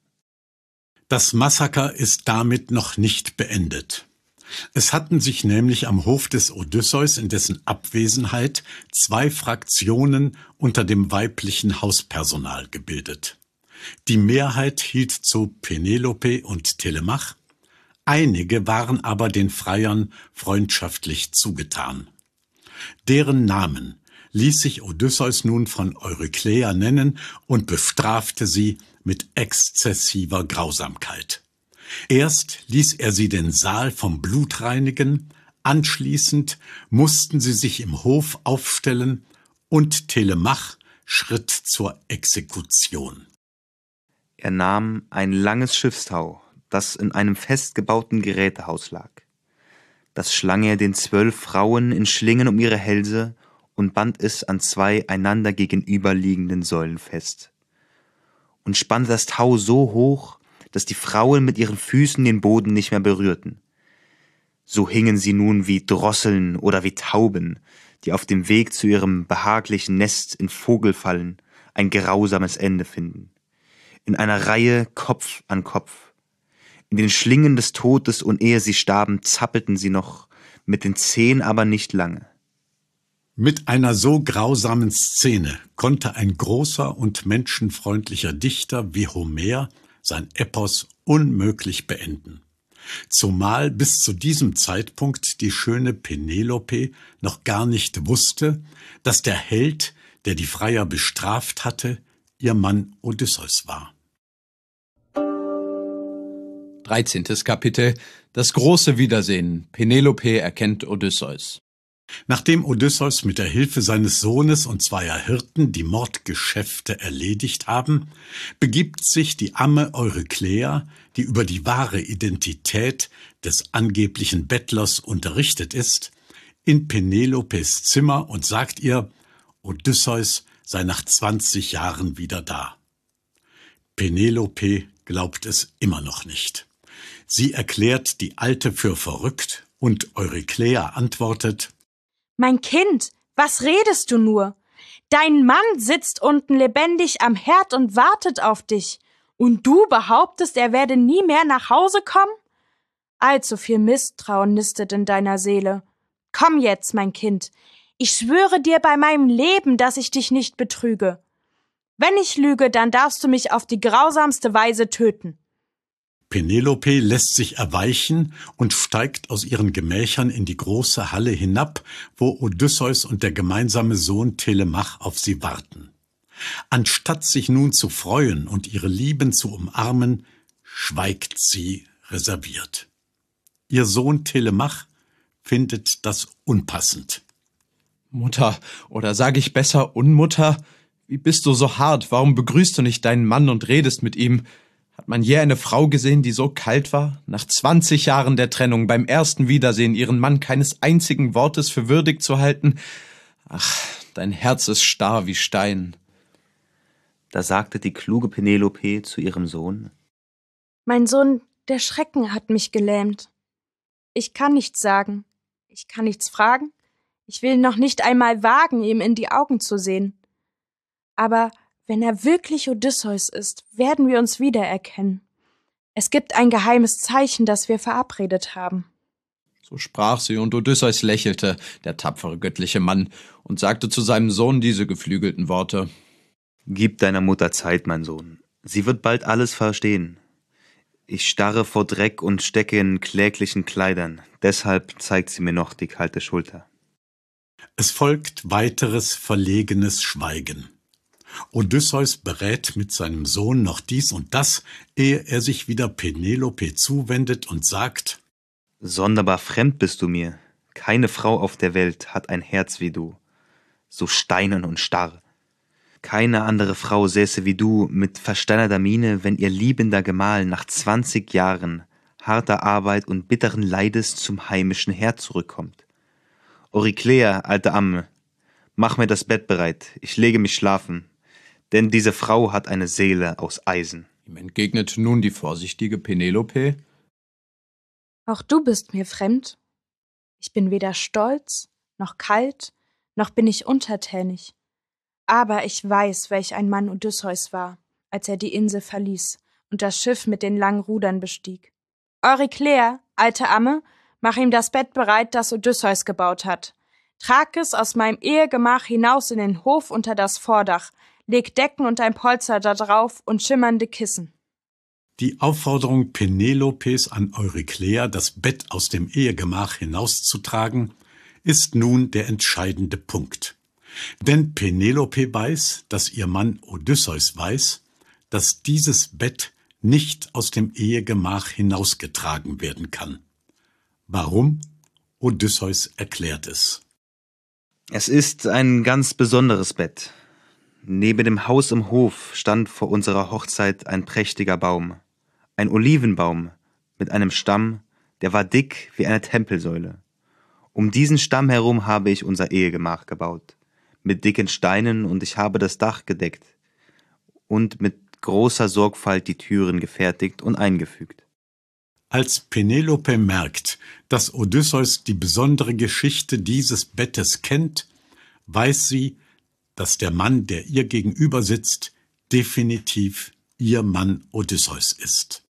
Das Massaker ist damit noch nicht beendet. Es hatten sich nämlich am Hof des Odysseus in dessen Abwesenheit zwei Fraktionen unter dem weiblichen Hauspersonal gebildet. Die Mehrheit hielt zu Penelope und Telemach, einige waren aber den Freiern freundschaftlich zugetan. Deren Namen ließ sich Odysseus nun von Eurykleia nennen und bestrafte sie mit exzessiver Grausamkeit. Erst ließ er sie den Saal vom Blut reinigen, anschließend mussten sie sich im Hof aufstellen und Telemach schritt zur Exekution. Er nahm ein langes Schiffstau, das in einem festgebauten Gerätehaus lag. Das schlang er den zwölf Frauen in Schlingen um ihre Hälse und band es an zwei einander gegenüberliegenden Säulen fest. Und spannte das Tau so hoch, dass die Frauen mit ihren Füßen den Boden nicht mehr berührten. So hingen sie nun wie Drosseln oder wie Tauben, die auf dem Weg zu ihrem behaglichen Nest in Vogelfallen ein grausames Ende finden. In einer Reihe Kopf an Kopf. In den Schlingen des Todes, und ehe sie starben, zappelten sie noch, mit den Zehen aber nicht lange. Mit einer so grausamen Szene konnte ein großer und menschenfreundlicher Dichter wie Homer sein Epos unmöglich beenden. Zumal bis zu diesem Zeitpunkt die schöne Penelope noch gar nicht wusste, dass der Held, der die Freier bestraft hatte, ihr Mann Odysseus war. dreizehntes Kapitel. Das große Wiedersehen. Penelope erkennt Odysseus. Nachdem Odysseus mit der Hilfe seines Sohnes und zweier Hirten die Mordgeschäfte erledigt haben, begibt sich die Amme Eurykleia, die über die wahre Identität des angeblichen Bettlers unterrichtet ist, in Penelopes Zimmer und sagt ihr, Odysseus sei nach zwanzig Jahren wieder da. Penelope glaubt es immer noch nicht. Sie erklärt die Alte für verrückt und Eurykleia antwortet, Mein Kind, was redest du nur? Dein Mann sitzt unten lebendig am Herd und wartet auf dich. Und du behauptest, er werde nie mehr nach Hause kommen? Allzu viel Misstrauen nistet in deiner Seele. Komm jetzt, mein Kind. Ich schwöre dir bei meinem Leben, dass ich dich nicht betrüge. Wenn ich lüge, dann darfst du mich auf die grausamste Weise töten. Penelope lässt sich erweichen und steigt aus ihren Gemächern in die große Halle hinab, wo Odysseus und der gemeinsame Sohn Telemach auf sie warten. Anstatt sich nun zu freuen und ihre Lieben zu umarmen, schweigt sie reserviert. Ihr Sohn Telemach findet das unpassend. Mutter, oder sage ich besser Unmutter? Wie bist du so hart? Warum begrüßt du nicht deinen Mann und redest mit ihm? Hat man je eine Frau gesehen, die so kalt war? Nach zwanzig Jahren der Trennung, beim ersten Wiedersehen, ihren Mann keines einzigen Wortes für würdig zu halten? Ach, dein Herz ist starr wie Stein. Da sagte die kluge Penelope zu ihrem Sohn, Mein Sohn, der Schrecken hat mich gelähmt. Ich kann nichts sagen, ich kann nichts fragen, ich will noch nicht einmal wagen, ihm in die Augen zu sehen. Aber wenn er wirklich Odysseus ist, werden wir uns wiedererkennen. Es gibt ein geheimes Zeichen, das wir verabredet haben. So sprach sie, und Odysseus lächelte, der tapfere göttliche Mann, und sagte zu seinem Sohn diese geflügelten Worte. Gib deiner Mutter Zeit, mein Sohn. Sie wird bald alles verstehen. Ich starre vor Dreck und stecke in kläglichen Kleidern. Deshalb zeigt sie mir noch die kalte Schulter. Es folgt weiteres verlegenes Schweigen. Odysseus berät mit seinem Sohn noch dies und das, ehe er sich wieder Penelope zuwendet und sagt, Sonderbar fremd bist du mir. Keine Frau auf der Welt hat ein Herz wie du, so steinern und starr. Keine andere Frau säße wie du mit versteinerter Miene, wenn ihr liebender Gemahl nach zwanzig Jahren harter Arbeit und bitteren Leides zum heimischen Herd zurückkommt. Eurykleia, alte Amme, mach mir das Bett bereit, ich lege mich schlafen, denn diese Frau hat eine Seele aus Eisen. Ihm entgegnete nun die vorsichtige Penelope. Auch du bist mir fremd. Ich bin weder stolz, noch kalt, noch bin ich untertänig. Aber ich weiß, welch ein Mann Odysseus war, als er die Insel verließ und das Schiff mit den langen Rudern bestieg. Eurykleia, alte Amme, mach ihm das Bett bereit, das Odysseus gebaut hat. Trag es aus meinem Ehegemach hinaus in den Hof unter das Vordach, leg Decken und ein Polster da drauf und schimmernde Kissen. Die Aufforderung Penelopes an Eurykleia, das Bett aus dem Ehegemach hinauszutragen, ist nun der entscheidende Punkt. Denn Penelope weiß, dass ihr Mann Odysseus weiß, dass dieses Bett nicht aus dem Ehegemach hinausgetragen werden kann. Warum? Odysseus erklärt es. Es ist ein ganz besonderes Bett. Neben dem Haus im Hof stand vor unserer Hochzeit ein prächtiger Baum, ein Olivenbaum mit einem Stamm, der war dick wie eine Tempelsäule. Um diesen Stamm herum habe ich unser Ehegemach gebaut, mit dicken Steinen, und ich habe das Dach gedeckt und mit großer Sorgfalt die Türen gefertigt und eingefügt. Als Penelope merkt, dass Odysseus die besondere Geschichte dieses Bettes kennt, weiß sie, dass der Mann, der ihr gegenüber sitzt, definitiv ihr Mann Odysseus ist.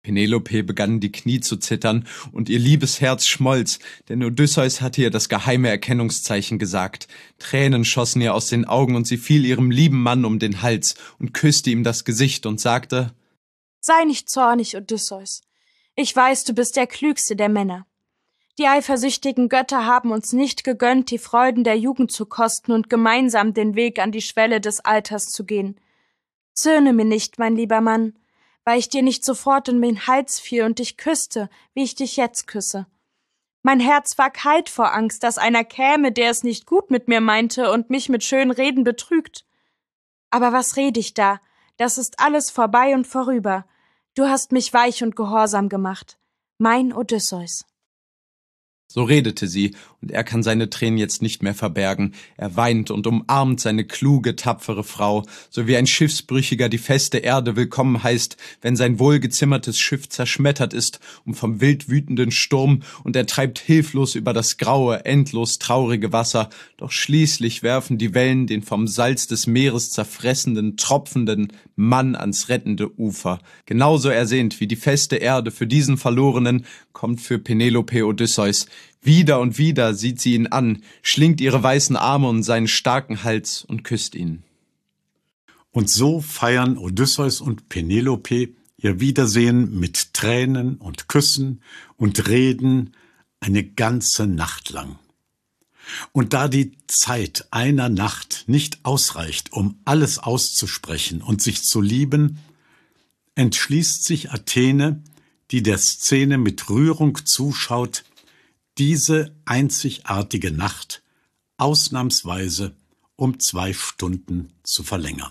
Penelope begann die Knie zu zittern und ihr liebes Herz schmolz, denn Odysseus hatte ihr das geheime Erkennungszeichen gesagt. Tränen schossen ihr aus den Augen und sie fiel ihrem lieben Mann um den Hals und küsste ihm das Gesicht und sagte: Sei nicht zornig, Odysseus. Ich weiß, du bist der klügste der Männer. Die eifersüchtigen Götter haben uns nicht gegönnt, die Freuden der Jugend zu kosten und gemeinsam den Weg an die Schwelle des Alters zu gehen. Zürne mir nicht, mein lieber Mann, weil ich dir nicht sofort um den Hals fiel und dich küsste, wie ich dich jetzt küsse. Mein Herz war kalt vor Angst, dass einer käme, der es nicht gut mit mir meinte und mich mit schönen Reden betrügt. Aber was red ich da? Das ist alles vorbei und vorüber. Du hast mich weich und gehorsam gemacht. Mein Odysseus. So redete sie, und er kann seine Tränen jetzt nicht mehr verbergen. Er weint und umarmt seine kluge, tapfere Frau, so wie ein Schiffsbrüchiger die feste Erde willkommen heißt, wenn sein wohlgezimmertes Schiff zerschmettert ist und vom wild wütenden Sturm, und er treibt hilflos über das graue, endlos traurige Wasser, doch schließlich werfen die Wellen den vom Salz des Meeres zerfressenden, tropfenden Mann ans rettende Ufer. Genauso ersehnt wie die feste Erde für diesen Verlorenen, kommt für Penelope Odysseus. Wieder und wieder sieht sie ihn an, schlingt ihre weißen Arme um seinen starken Hals und küsst ihn. Und so feiern Odysseus und Penelope ihr Wiedersehen mit Tränen und Küssen und Reden eine ganze Nacht lang. Und da die Zeit einer Nacht nicht ausreicht, um alles auszusprechen und sich zu lieben, entschließt sich Athene, die der Szene mit Rührung zuschaut, diese einzigartige Nacht ausnahmsweise um zwei Stunden zu verlängern.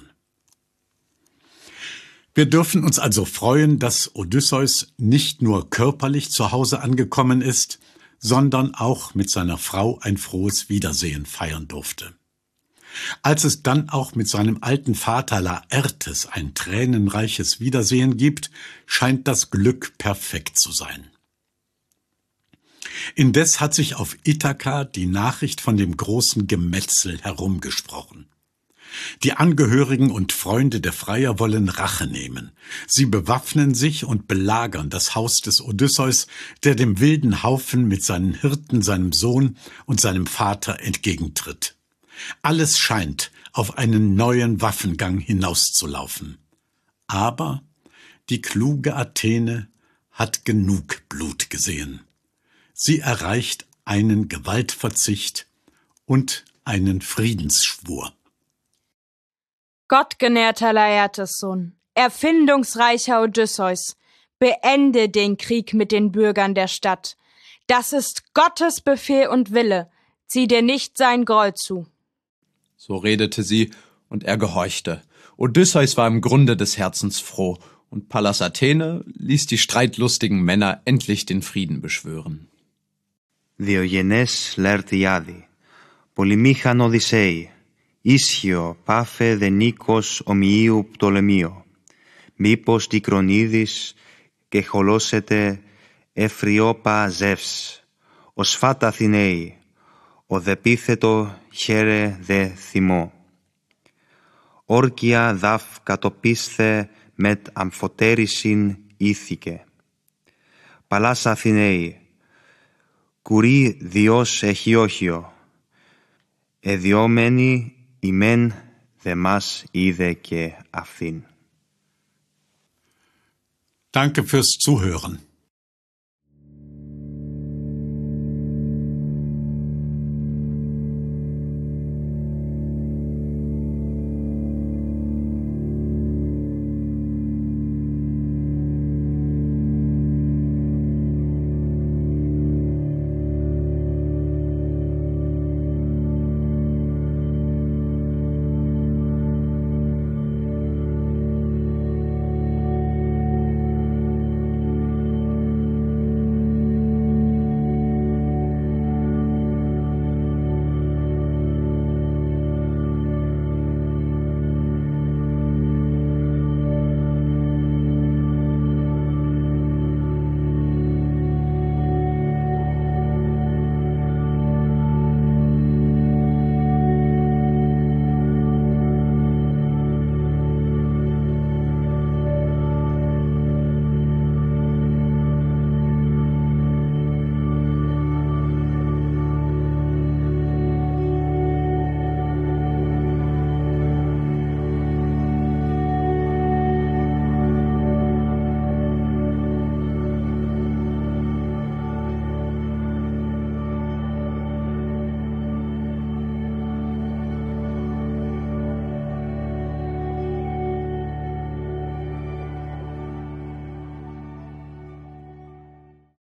Wir dürfen uns also freuen, dass Odysseus nicht nur körperlich zu Hause angekommen ist, sondern auch mit seiner Frau ein frohes Wiedersehen feiern durfte. Als es dann auch mit seinem alten Vater Laertes ein tränenreiches Wiedersehen gibt, scheint das Glück perfekt zu sein. Indes hat sich auf Ithaka die Nachricht von dem großen Gemetzel herumgesprochen. Die Angehörigen und Freunde der Freier wollen Rache nehmen. Sie bewaffnen sich und belagern das Haus des Odysseus, der dem wilden Haufen mit seinen Hirten, seinem Sohn und seinem Vater entgegentritt. Alles scheint auf einen neuen Waffengang hinauszulaufen. Aber die kluge Athene hat genug Blut gesehen. Sie erreicht einen Gewaltverzicht und einen Friedensschwur. Gottgenährter Laertes Sohn, erfindungsreicher Odysseus, beende den Krieg mit den Bürgern der Stadt. Das ist Gottes Befehl und Wille. Zieh dir nicht sein Groll zu. So redete sie, und er gehorchte. Odysseus war im Grunde des Herzens froh, und Pallas Athene ließ die streitlustigen Männer endlich den Frieden beschwören. Διογενές Λαερτιάδη, πολυμήχαν Οδυσσέη, ίσχυο πάφε δε Νίκος ομοιίου Πτολεμείο, μήπως Τικρονίδης και χολώσετε Εφριόπα Ζεύς, ο σφάτα Αθηναίοι, ο δεπίθετο χαίρε δε θυμό. Όρκια δαφ κατοπίσθε μετ αμφωτέρησιν ήθικε. Παλάς Αθηναίοι, κουρί Διός εχιόχιο, εδιόμενοι ημέν δε μας είδε και αυθήν. Danke fürs Zuhören.